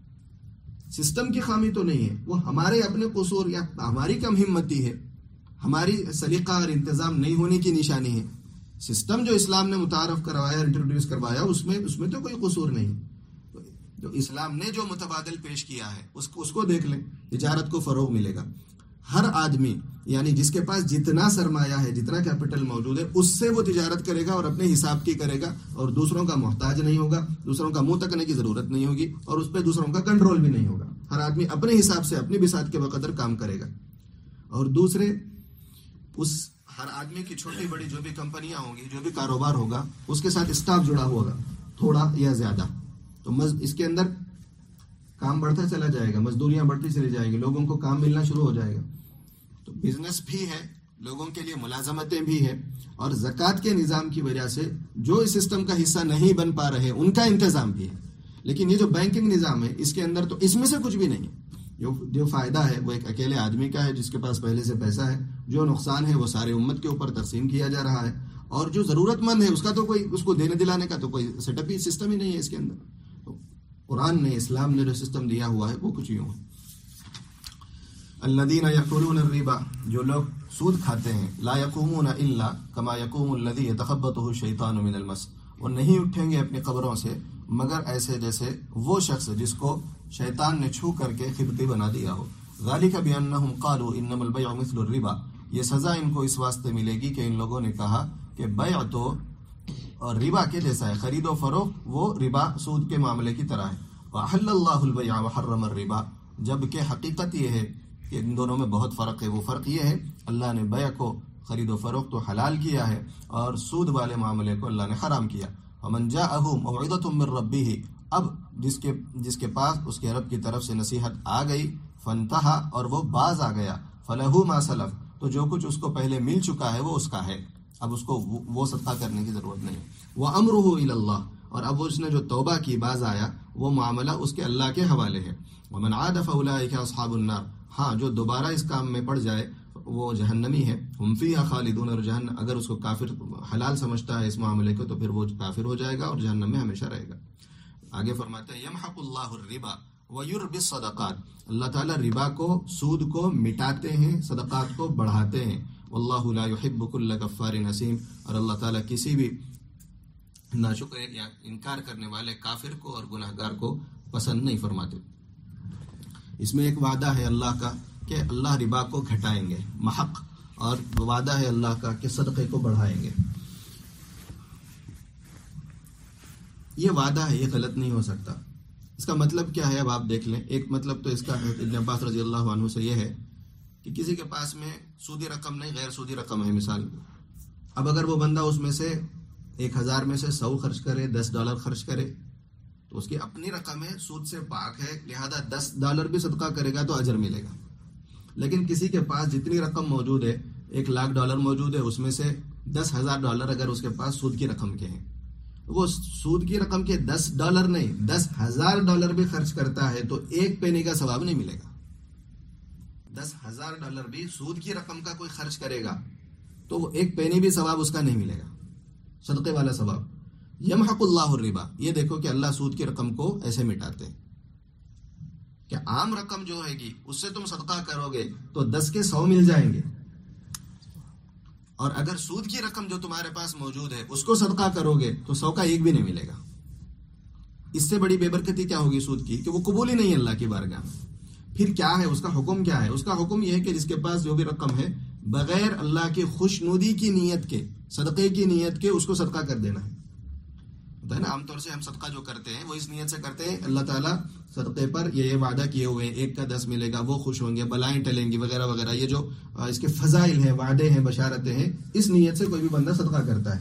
سسٹم کی خامی تو نہیں ہے، وہ ہمارے اپنے قصور یا ہماری کم ہمتی ہے، ہماری سلیقہ اور انتظام نہیں ہونے کی نشانی ہے. سسٹم جو اسلام نے متعارف کروایا، انٹروڈیوس کروایا، اس میں اس میں تو کوئی قصور نہیں. تو اسلام نے جو متبادل پیش کیا ہے اس کو اس کو دیکھ لیں، تجارت کو فروغ ملے گا. ہر آدمی یعنی جس کے پاس جتنا سرمایہ ہے، جتنا کیپٹل موجود ہے، اس سے وہ تجارت کرے گا اور اپنے حساب کی کرے گا اور دوسروں کا محتاج نہیں ہوگا، دوسروں کا منہ تکنے کی ضرورت نہیں ہوگی اور اس پہ دوسروں کا کنٹرول بھی نہیں ہوگا. ہر آدمی اپنے حساب سے اپنی بساط کے بقدر کام کرے گا. اور دوسرے، اس ہر آدمی کی چھوٹی بڑی جو بھی کمپنیاں ہوں گی، جو بھی کاروبار ہوگا، اس کے ساتھ اسٹاف جڑا ہوگا تھوڑا یا زیادہ، تو اس کے اندر کام بڑھتا چلا جائے گا، مزدوریاں بڑھتی چلی جائیں گی، لوگوں کو کام ملنا شروع ہو جائے گا. تو بزنس بھی ہے، لوگوں کے لیے ملازمتیں بھی ہے، اور زکوٰۃ کے نظام کی وجہ سے جو اس سسٹم کا حصہ نہیں بن پا رہے ان کا انتظام بھی ہے. لیکن یہ جو بینکنگ نظام ہے اس کے اندر تو اس میں سے کچھ بھی نہیں ہے. جو جو فائدہ ہے وہ ایک اکیلے آدمی کا ہے جس کے پاس پہلے سے پیسہ ہے. جو نقصان ہے وہ سارے امت کے اوپر تقسیم کیا جا رہا ہے، اور جو ضرورت مند ہے اس کا تو کوئی، اس کو دینے دلانے کا تو کوئی سیٹ اپ ہی سسٹم ہی نہیں ہے اس کے اندر. تو قرآن نے، اسلام نے جو سسٹم دیا ہوا ہے وہ کچھ یوں ہے. الذین یأکلون الربا، جو لوگ سود کھاتے ہیں، لا یقومون الا کما یقوم الذی یتخبطہ الشیطان من المس، وہ نہیں اٹھیں گے اپنی قبروں سے مگر ایسے جیسے وہ شخص جس کو شیطان نے چھو کر کے خبتی بنا دیا ہو. ذالک بانہم قالوا انما البیع مثل الربا، یہ سزا ان کو اس واسطے ملے گی کہ ان لوگوں نے کہا کہ بیع تو اور ربا کے جیسا ہے، خرید و فروخت وہ ربا سود کے معاملے کی طرح ہے. وأحل اللہ البیع وحرم الربا، جبکہ حقیقت یہ ہے کہ ان دونوں میں بہت فرق ہے. وہ فرق یہ ہے اللہ نے بیع کو، خرید و فروخت کو حلال کیا ہے اور سود والے معاملے کو اللہ نے حرام کیا. ومن جاءہ موعظۃ من ربہ، اب جس کے جس کے پاس اس کے رب کی طرف سے نصیحت آ گئی، فانتہا، اور وہ باز آ گیا، فلہ ما سلف، تو جو کچھ اس کو پہلے مل چکا ہے وہ اس کا ہے، اب اس کو وہ صدقہ کرنے کی ضرورت نہیں. وامرہ الی اللہ، اور اب اس نے جو توبہ کی، باز آیا، وہ معاملہ اس کے اللہ کے حوالے ہے. ومن عاد فاولئک اصحاب النار، ہاں جو دوبارہ اس کام میں پڑ جائے وہ جہنمی ہے. ہم فیہا خالدون، اور جہنم اگر اس کو کافر حلال سمجھتا ہے اس معاملے کو تو پھر وہ کافر ہو جائے گا اور جہنم میں ہمیشہ رہے گا. آگے فرماتے ہیں یمحق اللہ الربا ویربی الصدقات، اللہ تعالیٰ ربا کو، سود کو مٹاتے ہیں، صدقات کو بڑھاتے ہیں. واللہ لا يحب كل كفار نسیم، اور اللہ تعالیٰ کسی بھی ناشکر یا انکار کرنے والے کافر کو اور گناہگار کو پسند نہیں فرماتے. اس میں ایک وعدہ ہے اللہ کا کہ اللہ ربا کو گھٹائیں گے محق، اور وعدہ ہے اللہ کا کہ صدقے کو بڑھائیں گے. یہ وعدہ ہے، یہ غلط نہیں ہو سکتا. اس کا مطلب کیا ہے اب آپ دیکھ لیں. ایک مطلب تو اس کا ابن عباس رضی اللہ عنہ سے یہ ہے کہ کسی کے پاس میں سودی رقم نہیں، غیر سودی رقم ہے مثال. اب اگر وہ بندہ اس میں سے ایک ہزار میں سے سو خرچ کرے، دس ڈالر خرچ کرے، تو اس کی اپنی رقم ہے، سود سے پاک ہے، لہذا دس ڈالر بھی صدقہ کرے گا تو اجر ملے گا. لیکن کسی کے پاس جتنی رقم موجود ہے، ایک لاکھ ڈالر موجود ہے، اس میں سے دس ہزار ڈالر اگر اس کے پاس سود کی رقم کے ہیں، وہ سود کی رقم کے دس ڈالر نہیں، دس ہزار ڈالر بھی خرچ کرتا ہے تو ایک پینی کا ثواب نہیں ملے گا. دس ہزار ڈالر بھی سود کی رقم کا کوئی خرچ کرے گا تو وہ ایک پینی بھی ثواب اس کا نہیں ملے گا، صدقے والا ثواب. یمحق اللہ الربا، یہ دیکھو کہ اللہ سود کی رقم کو ایسے مٹاتے ہیں کہ عام رقم جو ہے گی اس سے تم صدقہ کرو گے تو دس کے سو مل جائیں گے، اور اگر سود کی رقم جو تمہارے پاس موجود ہے اس کو صدقہ کرو گے تو سو کا ایک بھی نہیں ملے گا. اس سے بڑی بے برکتی کیا ہوگی سود کی کہ وہ قبول ہی نہیں ہے اللہ کی بارگاہ میں. پھر کیا ہے اس کا حکم؟ کیا ہے اس کا حکم؟ یہ ہے کہ جس کے پاس جو بھی رقم ہے بغیر اللہ کی خوشنودی کی نیت کے، صدقے کی نیت کے، اس کو صدقہ کر دینا ہے. ہوتا ہے نا عام طور سے ہم صدقہ جو کرتے ہیں وہ اس نیت سے کرتے ہیں اللہ تعالیٰ صدقے پر یہ یہ وعدہ کیے ہوئے ہیں، ایک کا دس ملے گا، وہ خوش ہوں گے، بلائیں ٹلیں گی وغیرہ وغیرہ. یہ جو اس کے فضائل ہیں، وعدے ہیں، بشارتیں ہیں، اس نیت سے کوئی بھی بندہ صدقہ کرتا ہے.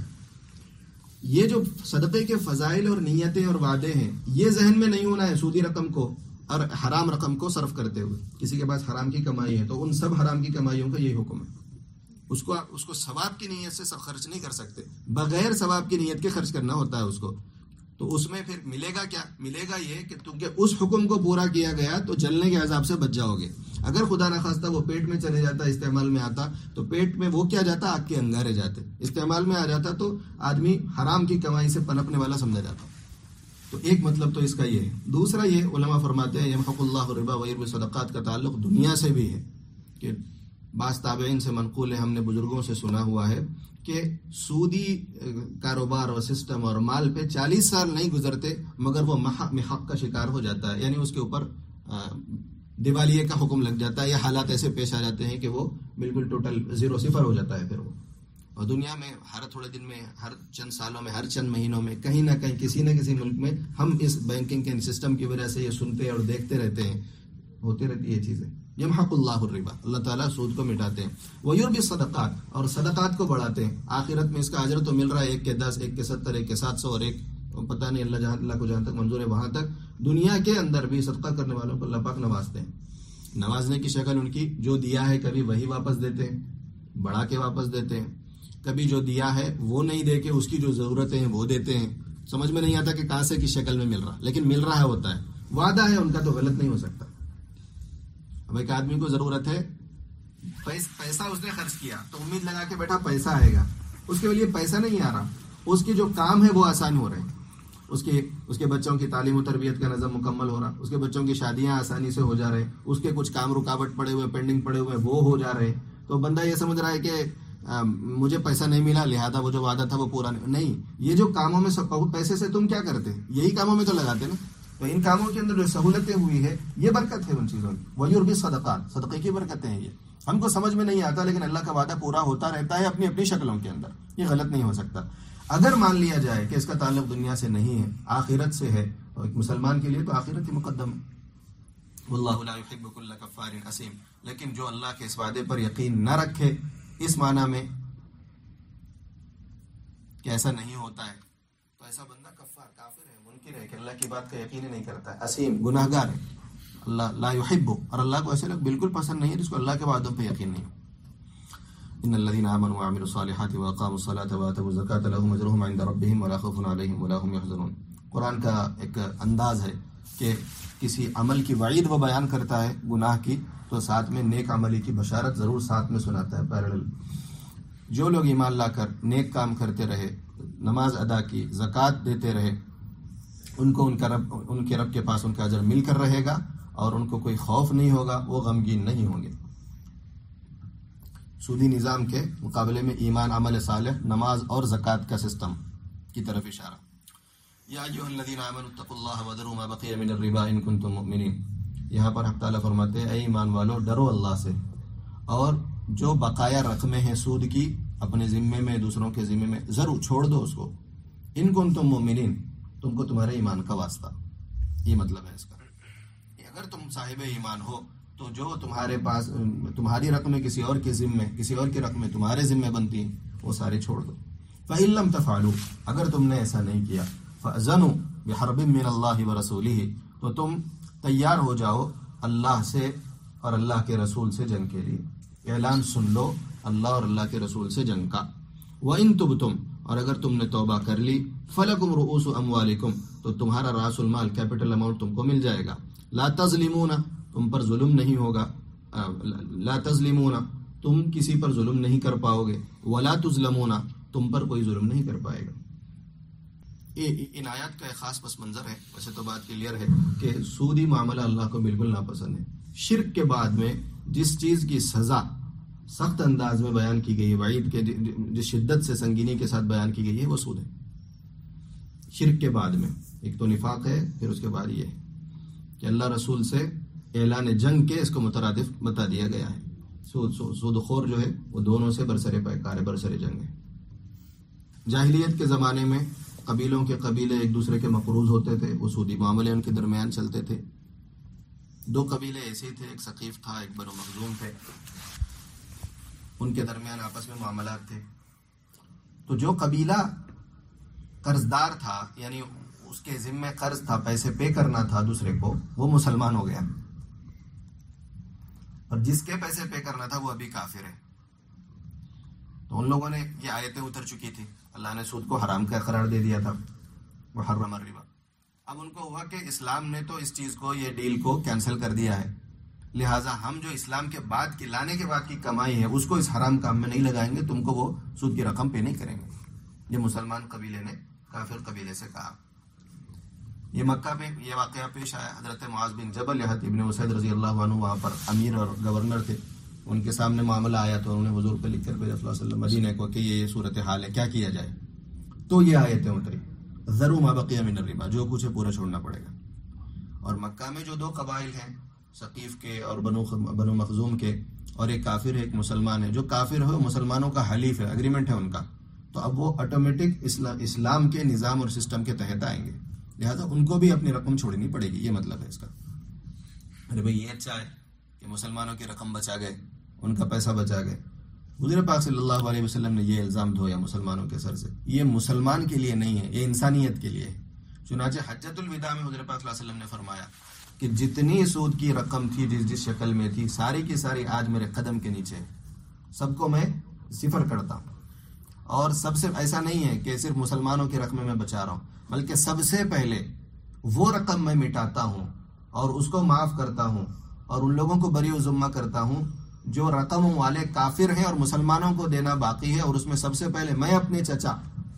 یہ جو صدقے کے فضائل اور نیتیں اور وعدے ہیں یہ ذہن میں نہیں ہونا ہے سودی رقم کو اور حرام رقم کو صرف کرتے ہوئے. کسی کے پاس حرام کی کمائی ہے تو ان سب حرام کی کمائیوں کا یہ حکم ہے. اس کو اس کو ثواب کی نیت سے سب خرچ نہیں کر سکتے، بغیر ثواب کی نیت کے خرچ کرنا ہوتا ہے اس کو. تو اس میں پھر ملے گا کیا؟ ملے گا یہ کہ تم کے اس حکم کو پورا کیا گیا تو جلنے کے عذاب سے بچ جاؤ گے. اگر خدا نخواستہ وہ پیٹ میں چلے جاتا، استعمال میں آتا، تو پیٹ میں وہ کیا جاتا؟ آگ کے انگارے جاتے. استعمال میں آ جاتا تو آدمی حرام کی کمائی سے پنپنے والا سمجھا جاتا. تو ایک مطلب تو اس کا یہ ہے. دوسرا یہ علماء فرماتے ہیں یمحق اللہ الربا ویربی الصدقات کا تعلق دنیا سے بھی ہے کہ بعض تابعین سے منقول ہے، ہم نے بزرگوں سے سنا ہوا ہے کہ سودی کاروبار اور سسٹم اور مال پہ چالیس سال نہیں گزرتے مگر وہ محق کا شکار ہو جاتا ہے، یعنی اس کے اوپر دیوالیے کا حکم لگ جاتا ہے یا حالات ایسے پیش آ جاتے ہیں کہ وہ بالکل ٹوٹل زیرو صفر ہو جاتا ہے. پھر وہ اور دنیا میں ہر تھوڑے دن میں، ہر چند سالوں میں، ہر چند مہینوں میں کہیں نہ کہیں کسی نہ کسی ملک میں ہم اس بینکنگ کے سسٹم کی وجہ سے یہ سنتے اور دیکھتے رہتے ہیں، ہوتی رہتی یہ چیزیں. یمحق اللہ الربا، اللہ تعالیٰ سود کو مٹاتے ہیں. ویربی الصدقات، اور صدقات کو بڑھاتے ہیں. آخرت میں اس کا اجر تو مل رہا ہے، ایک کے دس، ایک کے ستر، ایک کے سات سو، اور ایک پتہ نہیں اللہ جہاں اللہ کو جہاں تک منظور ہے وہاں تک. دنیا کے اندر بھی صدقہ کرنے والوں کو اللہ پاک نوازتے ہیں. نوازنے کی شکل ان کی جو دیا ہے کبھی وہی واپس دیتے ہیں، بڑھا کے واپس دیتے ہیں. کبھی جو دیا ہے وہ نہیں دے کے اس کی جو ضرورتیں ہیں وہ دیتے ہیں. سمجھ میں نہیں آتا کہ کہاں سے کس شکل میں مل رہا، لیکن مل رہا ہوتا ہے. وعدہ ہے ان کا تو غلط نہیں ہو سکتا. اب ایک آدمی کو ضرورت ہے، پیسہ اس نے خرچ کیا تو امید لگا کے بیٹھا پیسہ آئے گا، اس کے لیے پیسہ نہیں آ رہا، اس کی جو کام ہے وہ آسان ہو رہے ہیں. اس کے اس کے بچوں کی تعلیم و تربیت کا نظم مکمل ہو رہا، اس کے بچوں کی شادیاں آسانی سے ہو جا رہے ہیں، اس کے کچھ کام رکاوٹ پڑے ہوئے، پینڈنگ پڑے ہوئے وہ ہو جا رہے ہیں. تو بندہ یہ سمجھ رہا ہے کہ مجھے پیسہ نہیں ملا لہذا وہ جو وعدہ تھا وہ پورا نہیں. یہ جو کاموں میں پیسے سے تم کیا کرتے؟ یہی کاموں میں تو لگاتے نا. تو ان کاموں کے اندر جو سہولتیں ہوئی ہے یہ برکت ہے ان چیزوں کی. ویربی الصدقات، صدقے کی برکتیں ہیں. یہ ہم کو سمجھ میں نہیں آتا لیکن اللہ کا وعدہ پورا ہوتا رہتا ہے اپنی اپنی شکلوں کے اندر. یہ غلط نہیں ہو سکتا. اگر مان لیا جائے کہ اس کا تعلق دنیا سے نہیں ہے، آخرت سے ہے، اور ایک مسلمان کے لیے تو آخرت ہی مقدم. واللہ لا يحب كل كفار اثیم. لیکن جو اللہ کے اس وعدے پر یقین نہ رکھے اس معنی میں کہ ایسا نہیں ہوتا ہے، تو ایسا بندہ کفار، کافر ہے، منکر ہے، کہ اللہ کی بات کا یقین ہی نہیں کرتا ہے، اثیم، گناہگار ہے. اللہ لا يحب، اور اللہ کو ایسے لوگ بالکل پسند نہیں ہے جس کو اللہ کے وعدوں پہ یقین نہیں. ان الذين امنوا وعملوا الصالحات واقاموا الصلاه واتوا الزكاه لهم اجرهم عند ربهم ولا خوف عليهم ولا هم يحزنون. قرآن کا ایک انداز ہے کہ کسی عمل کی وعید وہ بیان کرتا ہے گناہ کی تو ساتھ میں نیک عملی کی بشارت ضرور ساتھ میں سناتا ہے پیرالل. جو لوگ ایمان لا کر نیک کام کرتے رہے، نماز ادا کی، زکوٰۃ دیتے رہے، ان کو ان کا رب ان کے رب کے پاس ان کا اجر مل کر رہے گا اور ان کو کوئی خوف نہیں ہوگا، وہ غمگین نہیں ہوں گے. سودی نظام کے مقابلے میں ایمان، عمل صالح، نماز اور زکوٰۃ کا سسٹم کی طرف اشارہ. یا ایھا الذین آمنوا اتقوا اللہ وذروا ما بقی من الربا ان کنتم مؤمنین. یہاں پر حق تعالیٰ فرماتے ہیں اے ایمان والو ڈرو اللہ سے، اور جو بقایا رقمیں ہیں سود کی اپنے ذمے میں دوسروں کے ذمے میں ضرور چھوڑ دو اس کو، ان کنتم مومنین، تم کو تمہارے ایمان کا واسطہ، یہ مطلب ہے اس کا، اگر تم صاحب ایمان ہو تو جو تمہارے پاس تمہاری رقمیں کسی اور کے ذمے، کسی اور کی رقمیں تمہارے ذمے بنتی ہیں وہ سارے چھوڑ دو۔ فَإِن لَّمْ تَفْعَلُوا، اگر تم نے ایسا نہیں کیا، فَأْذَنُوا بِحَرْبٍ مِّنَ اللَّهِ وَرَسُولِهِ، تو تم تیار ہو جاؤ اللہ سے اور اللہ کے رسول سے جنگ کے لیے، اعلان سن لو اللہ اور اللہ کے رسول سے جنگ کا۔ وَإِن تُبْتُمْ، اور اگر تم نے توبہ کر لی، فَلَكُمْ رُؤُوسُ أَمْوَالِكُمْ، تو تمہارا راس المال کیپٹل اماؤنٹ تم کو مل جائے گا۔ لا تظلمون، تم پر ظلم نہیں ہوگا، لا تظلمون، تم کسی پر ظلم نہیں کر پاؤ گے، ولا تظلمون، تم پر کوئی ظلم نہیں کر پائے گا۔ ان آیات کا ایک خاص پس منظر ہے، ویسے تو بات کلیئر ہے کہ سودی معاملہ اللہ کو بالکل ناپسند ہے۔ شرک کے بعد میں جس چیز کی سزا سخت انداز میں بیان کی گئی ہے، وعید کے جس شدت سے سنگینی کے ساتھ بیان کی گئی ہے وہ سود ہے۔ شرک کے بعد میں ایک تو نفاق ہے، پھر اس کے بعد یہ ہے کہ اللہ رسول سے اعلان جنگ کے اس کو مترادف بتا دیا گیا ہے۔ سود سود خور جو ہے وہ دونوں سے برسر پیکار ہے، برسر جنگ ہے۔ جاہلیت کے زمانے میں قبیلوں کے قبیلے ایک دوسرے کے مقروض ہوتے تھے، وہ سودی معاملے ان کے درمیان چلتے تھے۔ دو قبیلے ایسے تھے، ایک ثقیف تھا، ایک بنو مخزوم تھے، ان کے درمیان آپس میں معاملات تھے۔ تو جو قبیلہ قرض دار تھا، یعنی اس کے ذمہ قرض تھا، پیسے پے کرنا تھا دوسرے کو، وہ مسلمان ہو گیا، اور جس کے پیسے پے کرنا تھا وہ ابھی کافر ہے۔ تو ان لوگوں نے یہ آیتیں اتر چکی تھی، اللہ نے سود کو حرام کا قرار دے دیا تھا، محرم الربا۔ اب ان کو ہوا کہ اسلام نے تو اس چیز کو، یہ ڈیل کو کینسل کر دیا ہے، لہٰذا ہم جو اسلام کے بعد کی لانے کے بعد کی کمائی ہے اس کو اس حرام کام میں نہیں لگائیں گے، تم کو وہ سود کی رقم پے نہیں کریں گے۔ یہ مسلمان قبیلے نے کافر قبیلے سے کہا۔ یہ مکہ میں یہ واقعہ پیش آیا، حضرت معاذ بن جبل یحت ابن اسید رضی اللہ عنہ وہاں پر امیر اور گورنر تھے، ان کے سامنے معاملہ آیا تو انہوں نے حضور پہ لکھ کر بھیجا صلی اللہ علیہ وسلم مدینہ کو کہ یہ صورت حال ہے، کیا کیا جائے؟ تو یہ آیتیں اتری، ذروا ما بقی من الربا، جو کچھ ہے پورا چھوڑنا پڑے گا۔ اور مکہ میں جو دو قبائل ہیں، ثقیف کے اور بنو بنو مخزوم کے، اور ایک کافر ہے ایک مسلمان ہے، جو کافر ہے مسلمانوں کا حلیف ہے، اگریمنٹ ہے ان کا، تو اب وہ آٹومیٹک اسلام کے نظام اور سسٹم کے تحت آئیں گے، لہٰذا ان کو بھی اپنی رقم چھوڑنی پڑے گی، یہ مطلب ہے اس کا۔ ارے بھائی یہ اچھا ہے کہ مسلمانوں کی رقم بچا گئے، ان کا پیسہ بچا گئے۔ حضور پاک صلی اللہ علیہ وسلم نے یہ الزام دھویا مسلمانوں کے سر سے، یہ مسلمان کے لیے نہیں ہے، یہ انسانیت کے لیے ہے۔ چنانچہ حجۃ الوداع میں حضور پاک صلی اللہ علیہ وسلم نے فرمایا کہ جتنی سود کی رقم تھی جس جس شکل میں تھی، ساری کی ساری آج میرے قدم کے نیچے ہے، سب کو میں صفر کرتا ہوں۔ اور سب سے ایسا نہیں ہے کہ صرف مسلمانوں کی رقمیں میں بچا رہا ہوں، بلکہ سب سے پہلے وہ رقم میں مٹاتا ہوں اور اس کو معاف کرتا ہوں، اور ان لوگوں کو بری و ذمہ کرتا ہوں جو رقم والے کافر ہیں اور مسلمانوں کو دینا باقی ہے، اور اس میں سب سے پہلے میں اپنے چچا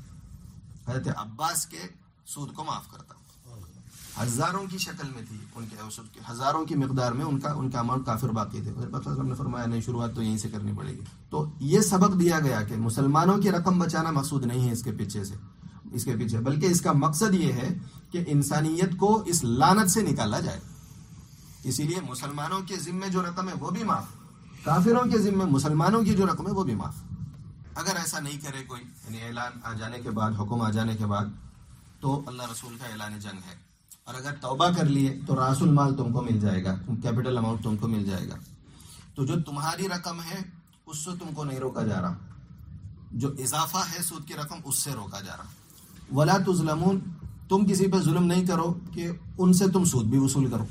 حضرت عباس کے سود کو معاف کرتا ہوں۔ ہزاروں کی شکل میں تھی ان کے، ہزاروں کی مقدار میں ان کا ان کا اماؤنٹ کافر باقی تھے۔ حضرت صلی اللہ علیہ وسلم نے فرمایا نہیں، شروعات تو یہیں سے کرنی پڑے گی۔ تو یہ سبق دیا گیا کہ مسلمانوں کی رقم بچانا مقصود نہیں ہے اس کے پیچھے سے اس کے پیچھے بلکہ اس کا مقصد یہ ہے کہ انسانیت کو اس لعنت سے نکالا جائے۔ اسی لیے مسلمانوں کے ذمے جو رقم ہے وہ بھی معاف، کافروں کے ذمے مسلمانوں کی جو رقم ہے وہ بھی معاف۔ اگر ایسا نہیں کرے کوئی، یعنی اعلان آ جانے کے بعد، حکم آ جانے کے بعد، تو اللہ رسول کا اعلان جنگ ہے۔ اور اگر توبہ کر لیے تو راس المال تم کو مل جائے گا، کیپٹل اماؤنٹ تم کو مل جائے گا۔ تو جو تمہاری رقم ہے اس سے تم کو نہیں روکا جا رہا، جو اضافہ ہے سود کی رقم اس سے روکا جا رہا۔ ولا تظلمون، تم کسی پر ظلم نہیں کرو کہ ان سے تم سود بھی وصول کرو،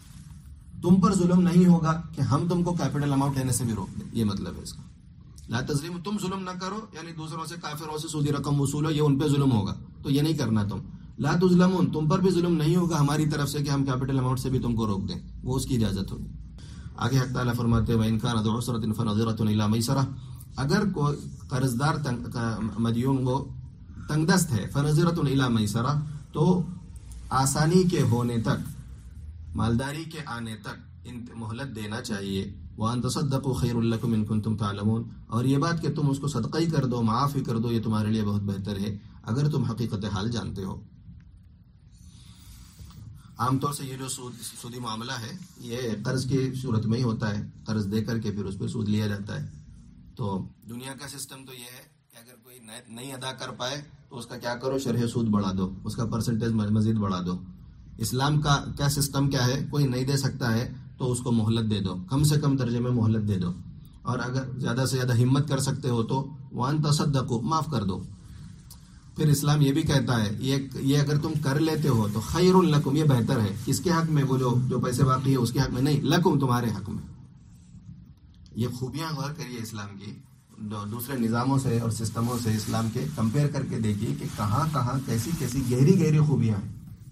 تم پر ظلم نہیں ہوگا کہ ہم تم کو کیپٹل اماؤنٹ لینے سے بھی روک دیں، یہ مطلب ہے اس کا۔ لا تظلم، تم ظلم نہ کرو، یعنی دوسروں سے کافروں سے سودی رقم وصولو، یہ ان پہ ظلم ہوگا تو یہ نہیں کرنا تم۔ لا تظلمون، تم پر بھی ظلم نہیں ہوگا ہماری طرف سے کہ ہم کیپٹل اماؤنٹ سے بھی تم کو روک دیں، وہ اس کی اجازت ہوگی۔ آگے حق تعالیٰ فرماتے ہیں وَإِنْ كَانَ ذُو عُسْرَةٍ فَنَظِرَةٌ إِلَىٰ مَيْسَرَةٍ، اگر کوئی قرض دار مدیون وہ تنگ دست ہے، فَنَظِرَةٌ إِلَىٰ مَيْسَرَةٍ، تو آسانی کے ہونے تک، مالداری کے آنے تک مہلت دینا چاہیے۔ وَأَن تَصَدَّقُوا خَيْرٌ لَكُمْ إِن كُنتُمْ تَعْلَمُونَ، اور یہ بات کہ تم اس کو صدقہ ہی کر دو، معاف ہی کر دو، یہ تمہارے لیے بہت بہتر ہے اگر تم حقیقت حال جانتے ہو۔ عام طور سے یہ جو سود سودی معاملہ ہے یہ قرض کی صورت میں ہی ہوتا ہے، قرض دے کر کے پھر اس پہ سود لیا جاتا ہے. تو دنیا کا سسٹم تو یہ ہے کہ اگر کوئی نہیں ادا کر پائے تو اس کا کیا کرو، شرح سود بڑھا دو، اس کا پرسنٹیج مزید بڑھا دو. اسلام کا کیا سسٹم کیا ہے، کوئی نہیں دے سکتا ہے تو اس کو مہلت دے دو، کم سے کم درجے میں مہلت دے دو، اور اگر زیادہ سے زیادہ ہمت کر سکتے ہو تو وان تصدقوا، معاف کر دو. پھر اسلام یہ بھی کہتا ہے یہ یہ اگر تم کر لیتے ہو تو خیر لکم، یہ بہتر ہے. کس کے حق میں؟ وہ جو جو پیسے باقی ہے اس کے حق میں نہیں، لکم، تمہارے حق میں. یہ خوبیاں غور کریے اسلام کی، دوسرے نظاموں سے اور سسٹموں سے اسلام کے کمپیئر کر کے دیکھیے کہ کہاں کہاں کیسی کیسی گہری گہری خوبیاں ہیں.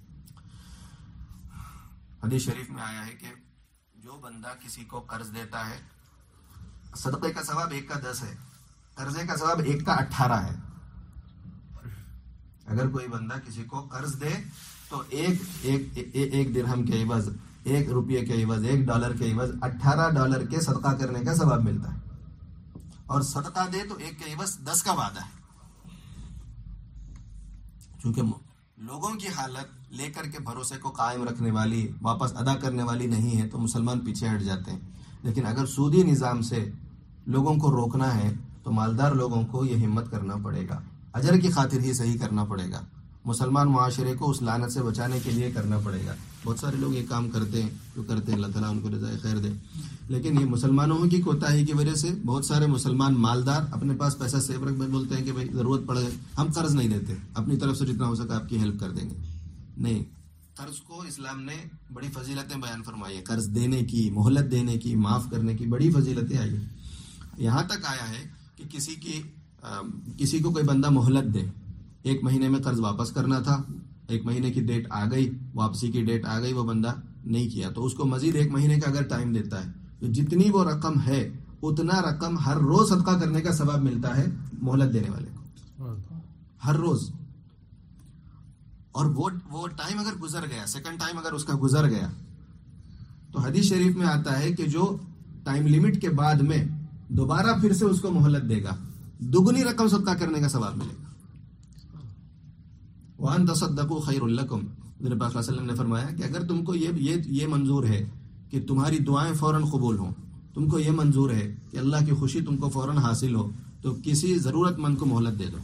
حدیث شریف میں آیا ہے کہ جو بندہ کسی کو قرض دیتا ہے، صدقے کا ثواب ایک کا دس ہے، قرضے کا ثواب ایک کا اٹھارہ ہے. اگر کوئی بندہ کسی کو قرض دے تو ایک ایک ایک درہم کے عوض، ایک روپے کے عوض، ایک ڈالر کے عوض اٹھارہ ڈالر کے صدقہ کرنے کا ثواب ملتا ہے. اور صدقہ دے تو ایک کے عوض دس کا وعدہ ہے. چونکہ لوگوں کی حالت لے کر کے بھروسے کو قائم رکھنے والی، واپس ادا کرنے والی نہیں ہے تو مسلمان پیچھے ہٹ جاتے ہیں. لیکن اگر سودی نظام سے لوگوں کو روکنا ہے تو مالدار لوگوں کو یہ ہمت کرنا پڑے گا، اجر کی خاطر ہی صحیح کرنا پڑے گا، مسلمان معاشرے کو اس لعنت سے بچانے کے لیے کرنا پڑے گا. بہت سارے لوگ یہ کام کرتے ہیں جو کرتے ہیں، اللہ تعالیٰ ان کو رضائے خیر دے. لیکن یہ مسلمانوں کی کوتاہی کی وجہ سے بہت سارے مسلمان مالدار اپنے پاس پیسہ سیو رکھ میں بولتے ہیں کہ بھائی ضرورت پڑ گئی، ہم قرض نہیں دیتے، اپنی طرف سے جتنا ہو سکا آپ کی ہیلپ کر دیں گے. نہیں، قرض کو اسلام نے بڑی فضیلتیں بیان فرمائی ہیں، قرض دینے کی، مہلت دینے کی، معاف کرنے کی بڑی فضیلتیں آئی ہیں. یہاں تک آیا ہے کہ کسی کی کسی کو کوئی بندہ مہلت دے، ایک مہینے میں قرض واپس کرنا تھا، ایک مہینے کی ڈیٹ آ گئی، واپسی کی ڈیٹ آ گئی، وہ بندہ نہیں کیا تو اس کو مزید ایک مہینے کا اگر ٹائم دیتا ہے تو جتنی وہ رقم ہے اتنا رقم ہر روز صدقہ کرنے کا ثواب ملتا ہے مہلت دینے والے کو، ہر روز. اور وہ وہ ٹائم اگر گزر گیا، سیکنڈ ٹائم اگر اس کا گزر گیا تو حدیث شریف میں آتا ہے کہ جو ٹائم لیمٹ کے بعد میں دوبارہ پھر سے اس کو مہلت دے گا، دگنی رقم صدقہ کرنے کا ثواب ملے گا. وَأَن تَصَدَّقُوا خَيْرٌ لَكُمْ، نبی پاک صلی اللہ علیہ وسلم نے فرمایا کہ اگر تم کو یہ یہ یہ منظور ہے کہ تمہاری دعائیں فوراً قبول ہوں، تم کو یہ منظور ہے کہ اللہ کی خوشی تم کو فوراً حاصل ہو، تو کسی ضرورت مند کو مہلت دے دو.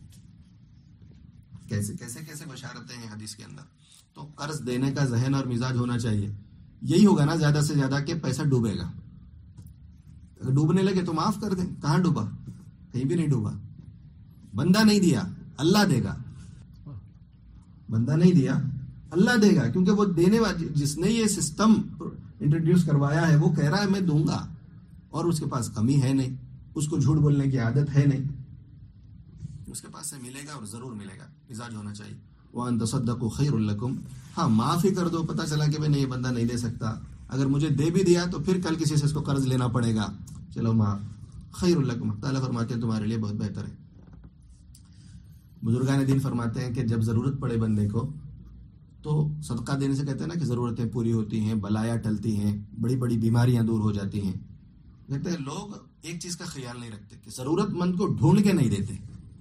کیسے کیسے کیسے بشارتیں ہیں حدیث کے اندر. تو قرض دینے کا ذہن اور مزاج ہونا چاہیے. یہی ہوگا نا زیادہ سے زیادہ کہ پیسہ ڈوبے گا. اگر ڈوبنے لگے تو معاف کر دیں. کہاں ڈوبا؟ کہیں بھی نہیں ڈوبا. بندہ نہیں دیا، اللہ دے گا. بندہ نہیں دیا، اللہ دے گا، کیونکہ وہ دینے والا جس نے یہ سسٹم انٹروڈیوس کروایا ہے وہ کہہ رہا ہے میں دوں گا، اور اس کے پاس کمی ہے نہیں، اس کو جھوٹ بولنے کی عادت ہے نہیں، اس کے پاس سے ملے گا اور ضرور ملے گا. مزاج ہونا چاہیے. وَأَن تَصَدَّقُوا خَيْرٌ لَكُمْ. ہاں معاف ہی کر دو، پتہ چلا کہ نہیں یہ بندہ نہیں دے سکتا، اگر مجھے دے بھی دیا تو پھر کل کسی سے اس کو قرض لینا پڑے گا، چلو معاف. خیر لکم، تعالیٰ فرماتے ہیں تمہارے لیے بہت بہتر ہے. بزرگان دین فرماتے ہیں کہ جب ضرورت پڑے بندے کو تو صدقہ دینے سے کہتے ہیں نا کہ ضرورتیں پوری ہوتی ہیں، بلایا ٹلتی ہیں، بڑی بڑی بیماریاں دور ہو جاتی ہیں. کہتے ہیں لوگ ایک چیز کا خیال نہیں رکھتے کہ ضرورت مند کو ڈھونڈ کے نہیں دیتے،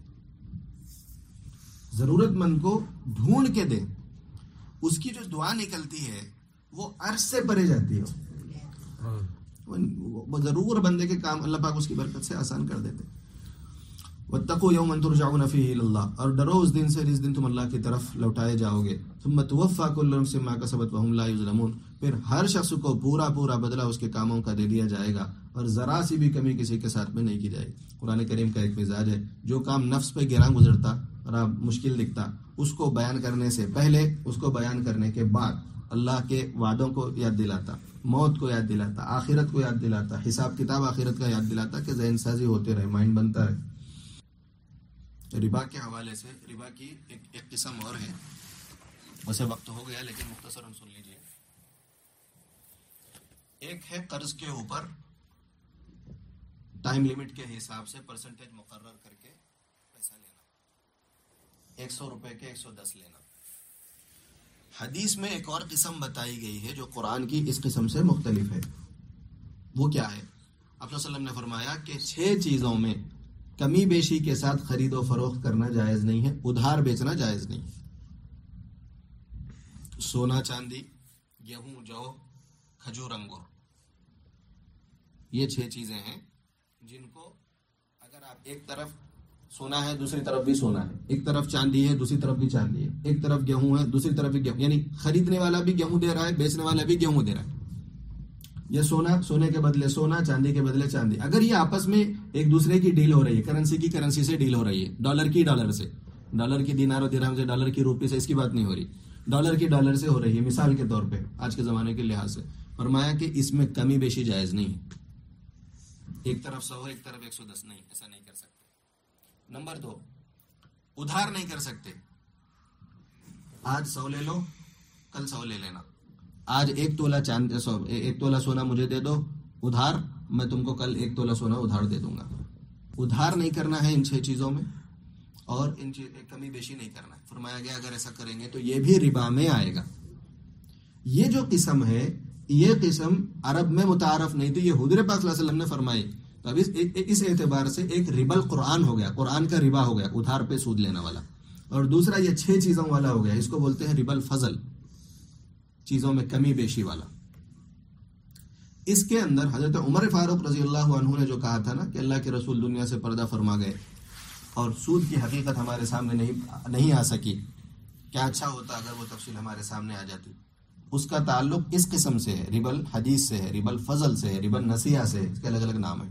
ضرورت مند کو ڈھونڈ کے دے، اس کی جو دعا نکلتی ہے وہ عرش سے پرے جاتی ہے، وہ ضرور بندے کے کام اللہ پاک اس کی برکت سے آسان کر دیتے. واتقوا یوما ترجعون فیہ الی اللہ، اور ڈرو اس دن سے جس دن تم اللہ کی طرف لوٹائے جاؤ گے. ثم توفی کل نفس ما کسبت وہم لا یظلمون، پھر ہر شخص کو پورا پورا بدلہ اس کے کاموں کا دے دیا جائے گا اور ذرا سی بھی کمی کسی کے ساتھ میں نہیں کی جائے گی. قرآن کریم کا ایک مزاج ہے، جو کام نفس پہ گراں گزرتا اور مشکل دکھتا اس کو بیان کرنے سے پہلے، اس کو بیان کرنے کے بعد اللہ کے وعدوں کو یاد دلاتا، موت کو یاد دلاتا، آخرت کو یاد دلاتا، حساب کتاب آخرت کا یاد دلاتا کہ ذہن سازی ہوتے رہے، مائنڈ بنتا رہے. ربا کے حوالے سے ربا کی ایک, ایک قسم اور ہے، ویسے وقت ہو گیا لیکن مختصراً سن لیجیے. ایک ہے قرض کے اوپر ٹائم لیمٹ کے حساب سے پرسنٹیج مقرر کر کے پیسہ لینا، ایک سو روپے کے ایک سو دس لینا. حدیث میں ایک اور قسم بتائی گئی ہے جو قرآن کی اس قسم سے مختلف ہے. وہ کیا ہے؟ آپ صلی اللہ علیہ وسلم نے فرمایا کہ چھ چیزوں میں کمی بیشی کے ساتھ خرید و فروخت کرنا جائز نہیں ہے، ادھار بیچنا جائز نہیں ہے. سونا چاندی، گیہوں جو، کھجور انگور، یہ چھ چیزیں ہیں جن کو اگر آپ ایک طرف سونا ہے دوسری طرف بھی سونا ہے، ایک طرف چاندی ہے دوسری طرف بھی چاندی ہے، ایک طرف گیہوں ہے دوسری طرف بھی گیہوں، یعنی خریدنے والا بھی گیہوں دے رہا ہے، بیچنے والا بھی گیہوں دے رہا ہے، یہ سونا، سونے کے بدلے سونا، چاندی کے بدلے چاندی، اگر یہ آپس میں ایک دوسرے کی ڈیل ہو رہی ہے، کرنسی کی کرنسی سے ڈیل ہو رہی ہے، ڈالر کی ڈالر سے، ڈالر کی دینار و درہم سے، ڈالر کی روپی سے، اس کی بات نہیں ہو رہی، ڈالر کی ڈالر سے ہو رہی ہے مثال کے طور پہ آج کے زمانے کے لحاظ سے، فرمایا کہ اس میں کمی بیشی جائز نہیں ہے، ایک طرف سو ایک طرف ایک سو دس نہیں، ایسا نہیں کر سکتے۔ نمبر دو، ادھار نہیں کر سکتے، آج سو لے لو کل سو لے لینا، آج ایک تولہ چاند سو ایک تولہ سونا مجھے دے دو ادھار، میں تم کو کل ایک تولہ سونا ادھار دے دوں گا، ادھار نہیں کرنا ہے ان چھ چیزوں میں، اور ان کمی بیشی نہیں کرنا ہے۔ فرمایا گیا اگر ایسا کریں گے تو یہ بھی ربا میں آئے گا۔ یہ جو قسم ہے یہ قسم عرب میں متعارف نہیں تھی، یہ حضور پاک صلی اللہ علیہ وسلم نے فرمائی، تو اب اس اعتبار سے ایک ربا القرآن ہو گیا، قرآن کا ربا ہو گیا، ادھار پہ سود لینا والا، اور دوسرا یہ چھ چیزوں والا ہو گیا، اس کو بولتے ہیں ربا الفضل، چیزوں میں کمی بیشی والا۔ اس کے اندر حضرت عمر فاروق رضی اللہ عنہ نے جو کہا تھا نا کہ اللہ کے رسول دنیا سے پردہ فرما گئے اور سود کی حقیقت ہمارے سامنے نہیں نہیں آ سکی، کیا اچھا ہوتا اگر وہ تفصیل ہمارے سامنے آ جاتی، اس کا تعلق اس قسم سے ہے، ربا الحدیث سے ہے، ربا الفضل سے ہے، ربا النسیہ سے ہے، اس کے الگ الگ نام ہیں۔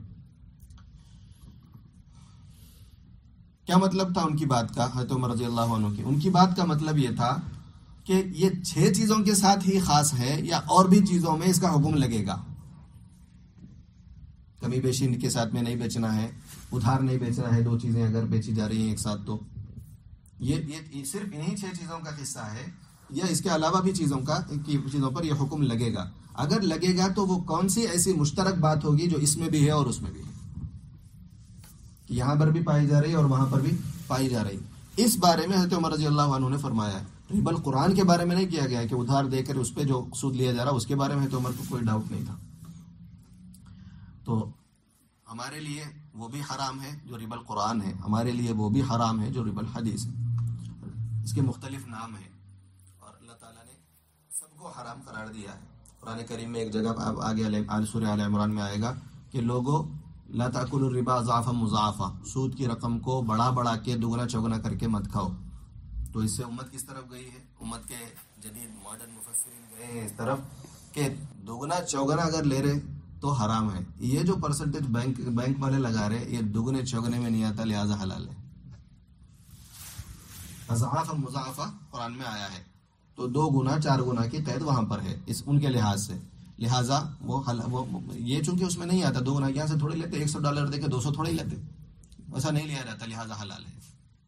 کیا مطلب تھا ان کی بات کا، حضرت عمر رضی اللہ عنہ کی ان کی بات کا مطلب یہ تھا کہ یہ چھ چیزوں کے ساتھ ہی خاص ہے یا اور بھی چیزوں میں اس کا حکم لگے گا، کمی بیشی کے ساتھ میں نہیں بیچنا ہے، ادھار نہیں بیچنا ہے، دو چیزیں اگر بیچی جا رہی ہیں ایک ساتھ تو یہ یہ صرف انہی چھ چیزوں کا قصہ ہے یا اس کے علاوہ بھی چیزوں کا کی چیزوں پر یہ حکم لگے گا؟ اگر لگے گا تو وہ کون سی ایسی مشترک بات ہوگی جو اس میں بھی ہے اور اس میں بھی ہے، کہ یہاں پر بھی پائی جا رہی ہے اور وہاں پر بھی پائی جا رہی ہے۔ اس بارے میں حضرت عمر رضی اللہ عنہ نے فرمایا ہے، ربا القرآن کے بارے میں نہیں کیا گیا کہ ادھار دے کر اس پہ جو سود لیا جا رہا اس کے بارے میں حضرت عمر کو کوئی ڈاؤٹ نہیں تھا۔ تو ہمارے لیے وہ بھی حرام ہے جو ربا القرآن ہے، ہمارے لیے وہ بھی حرام ہے جو ربا الحدیث ہے، اس کے مختلف نام ہیں اور اللہ تعالیٰ نے سب کو حرام قرار دیا ہے۔ قرآن کریم میں ایک جگہ آگے سورہ آل عمران میں آئے گا کہ لوگوں لا تأکلوا الربا ضعفا مضاعفا، سود کی رقم کو بڑا بڑا کے دوگنا چوگنا کر کے مت کھاؤ۔ تو اس سے امت کس طرف گئی ہے؟ امت کے جدید ماڈرن مفسرین گئے ہیں اس طرف کہ دوگنا چوگنا اگر لے رہے تو حرام ہے، یہ جو پرسنٹیج بینک بینک والے لگا رہے یہ دگنے چوگنے میں نہیں آتا، لہذا حلال ہے۔ اضعاف مضاعفہ قرآن میں آیا ہے تو دو گنا چار گنا کی قید وہاں پر ہے اس ان کے لحاظ سے، لہٰذا وہ, وہ یہ چونکہ اس میں نہیں آتا، دو گنا یہاں سے تھوڑے لیتے، ایک سو ڈالر دے کے دو سو تھوڑے ہی لیتے، ایسا نہیں لیا جاتا، لہٰذا حلال ہے۔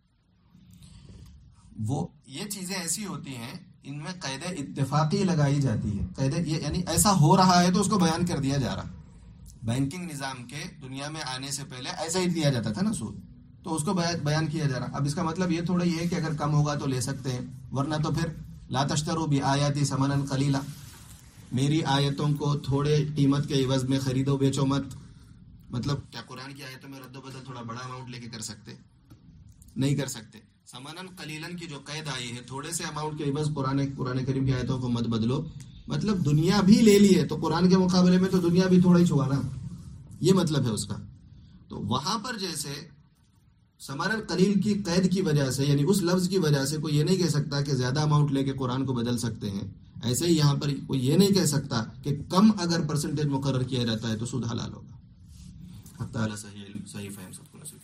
وہ یہ چیزیں ایسی ہوتی ہیں ان میں قید اتفاقی لگائی جاتی ہے، قید یہ یعنی ایسا ہو رہا ہے تو اس کو بیان کر دیا جا رہا۔ بینکنگ نظام کے دنیا میں آنے سے پہلے ایسا ہی دیا جاتا تھا نا سود، تو اس کو بیان کیا جا رہا۔ اب اس کا مطلب یہ تھوڑا ہی ہے کہ اگر کم ہوگا تو لے سکتے ہیں، ورنہ تو پھر لا تشتروا بآیاتی ثمنا قلیلا، میری آیتوں کو تھوڑے قیمت کے عوض میں خریدو بیچو مت۔ مطلب کیا قرآن کی آیتوں میں رد و بدل تھوڑا بڑا اماؤنٹ لے کے کر سکتے؟ نہیں کر سکتے۔ ثمناً قلیلاً کی جو قید آئی ہے، تھوڑے سے اماؤنٹ کے عوض قرآن قرآن کریم کی آیتوں کو مت بدلو، مطلب دنیا بھی لے لی ہے تو قرآن کے مقابلے میں تو دنیا بھی تھوڑا ہی چھوا نا، یہ مطلب ہے اس کا۔ تو وہاں پر جیسے ثمناً قلیل کی قید کی وجہ سے، یعنی اس لفظ کی وجہ سے کوئی یہ نہیں کہہ سکتا کہ زیادہ اماؤنٹ لے کے قرآن کو بدل سکتے ہیں، ایسے ہی یہاں پر کوئی یہ نہیں کہہ سکتا کہ کم اگر پرسنٹیج مقرر کیا جاتا ہے تو سود حلال ہوگا۔ حق تعالی صحیح صحیح فہم سب کو نصیب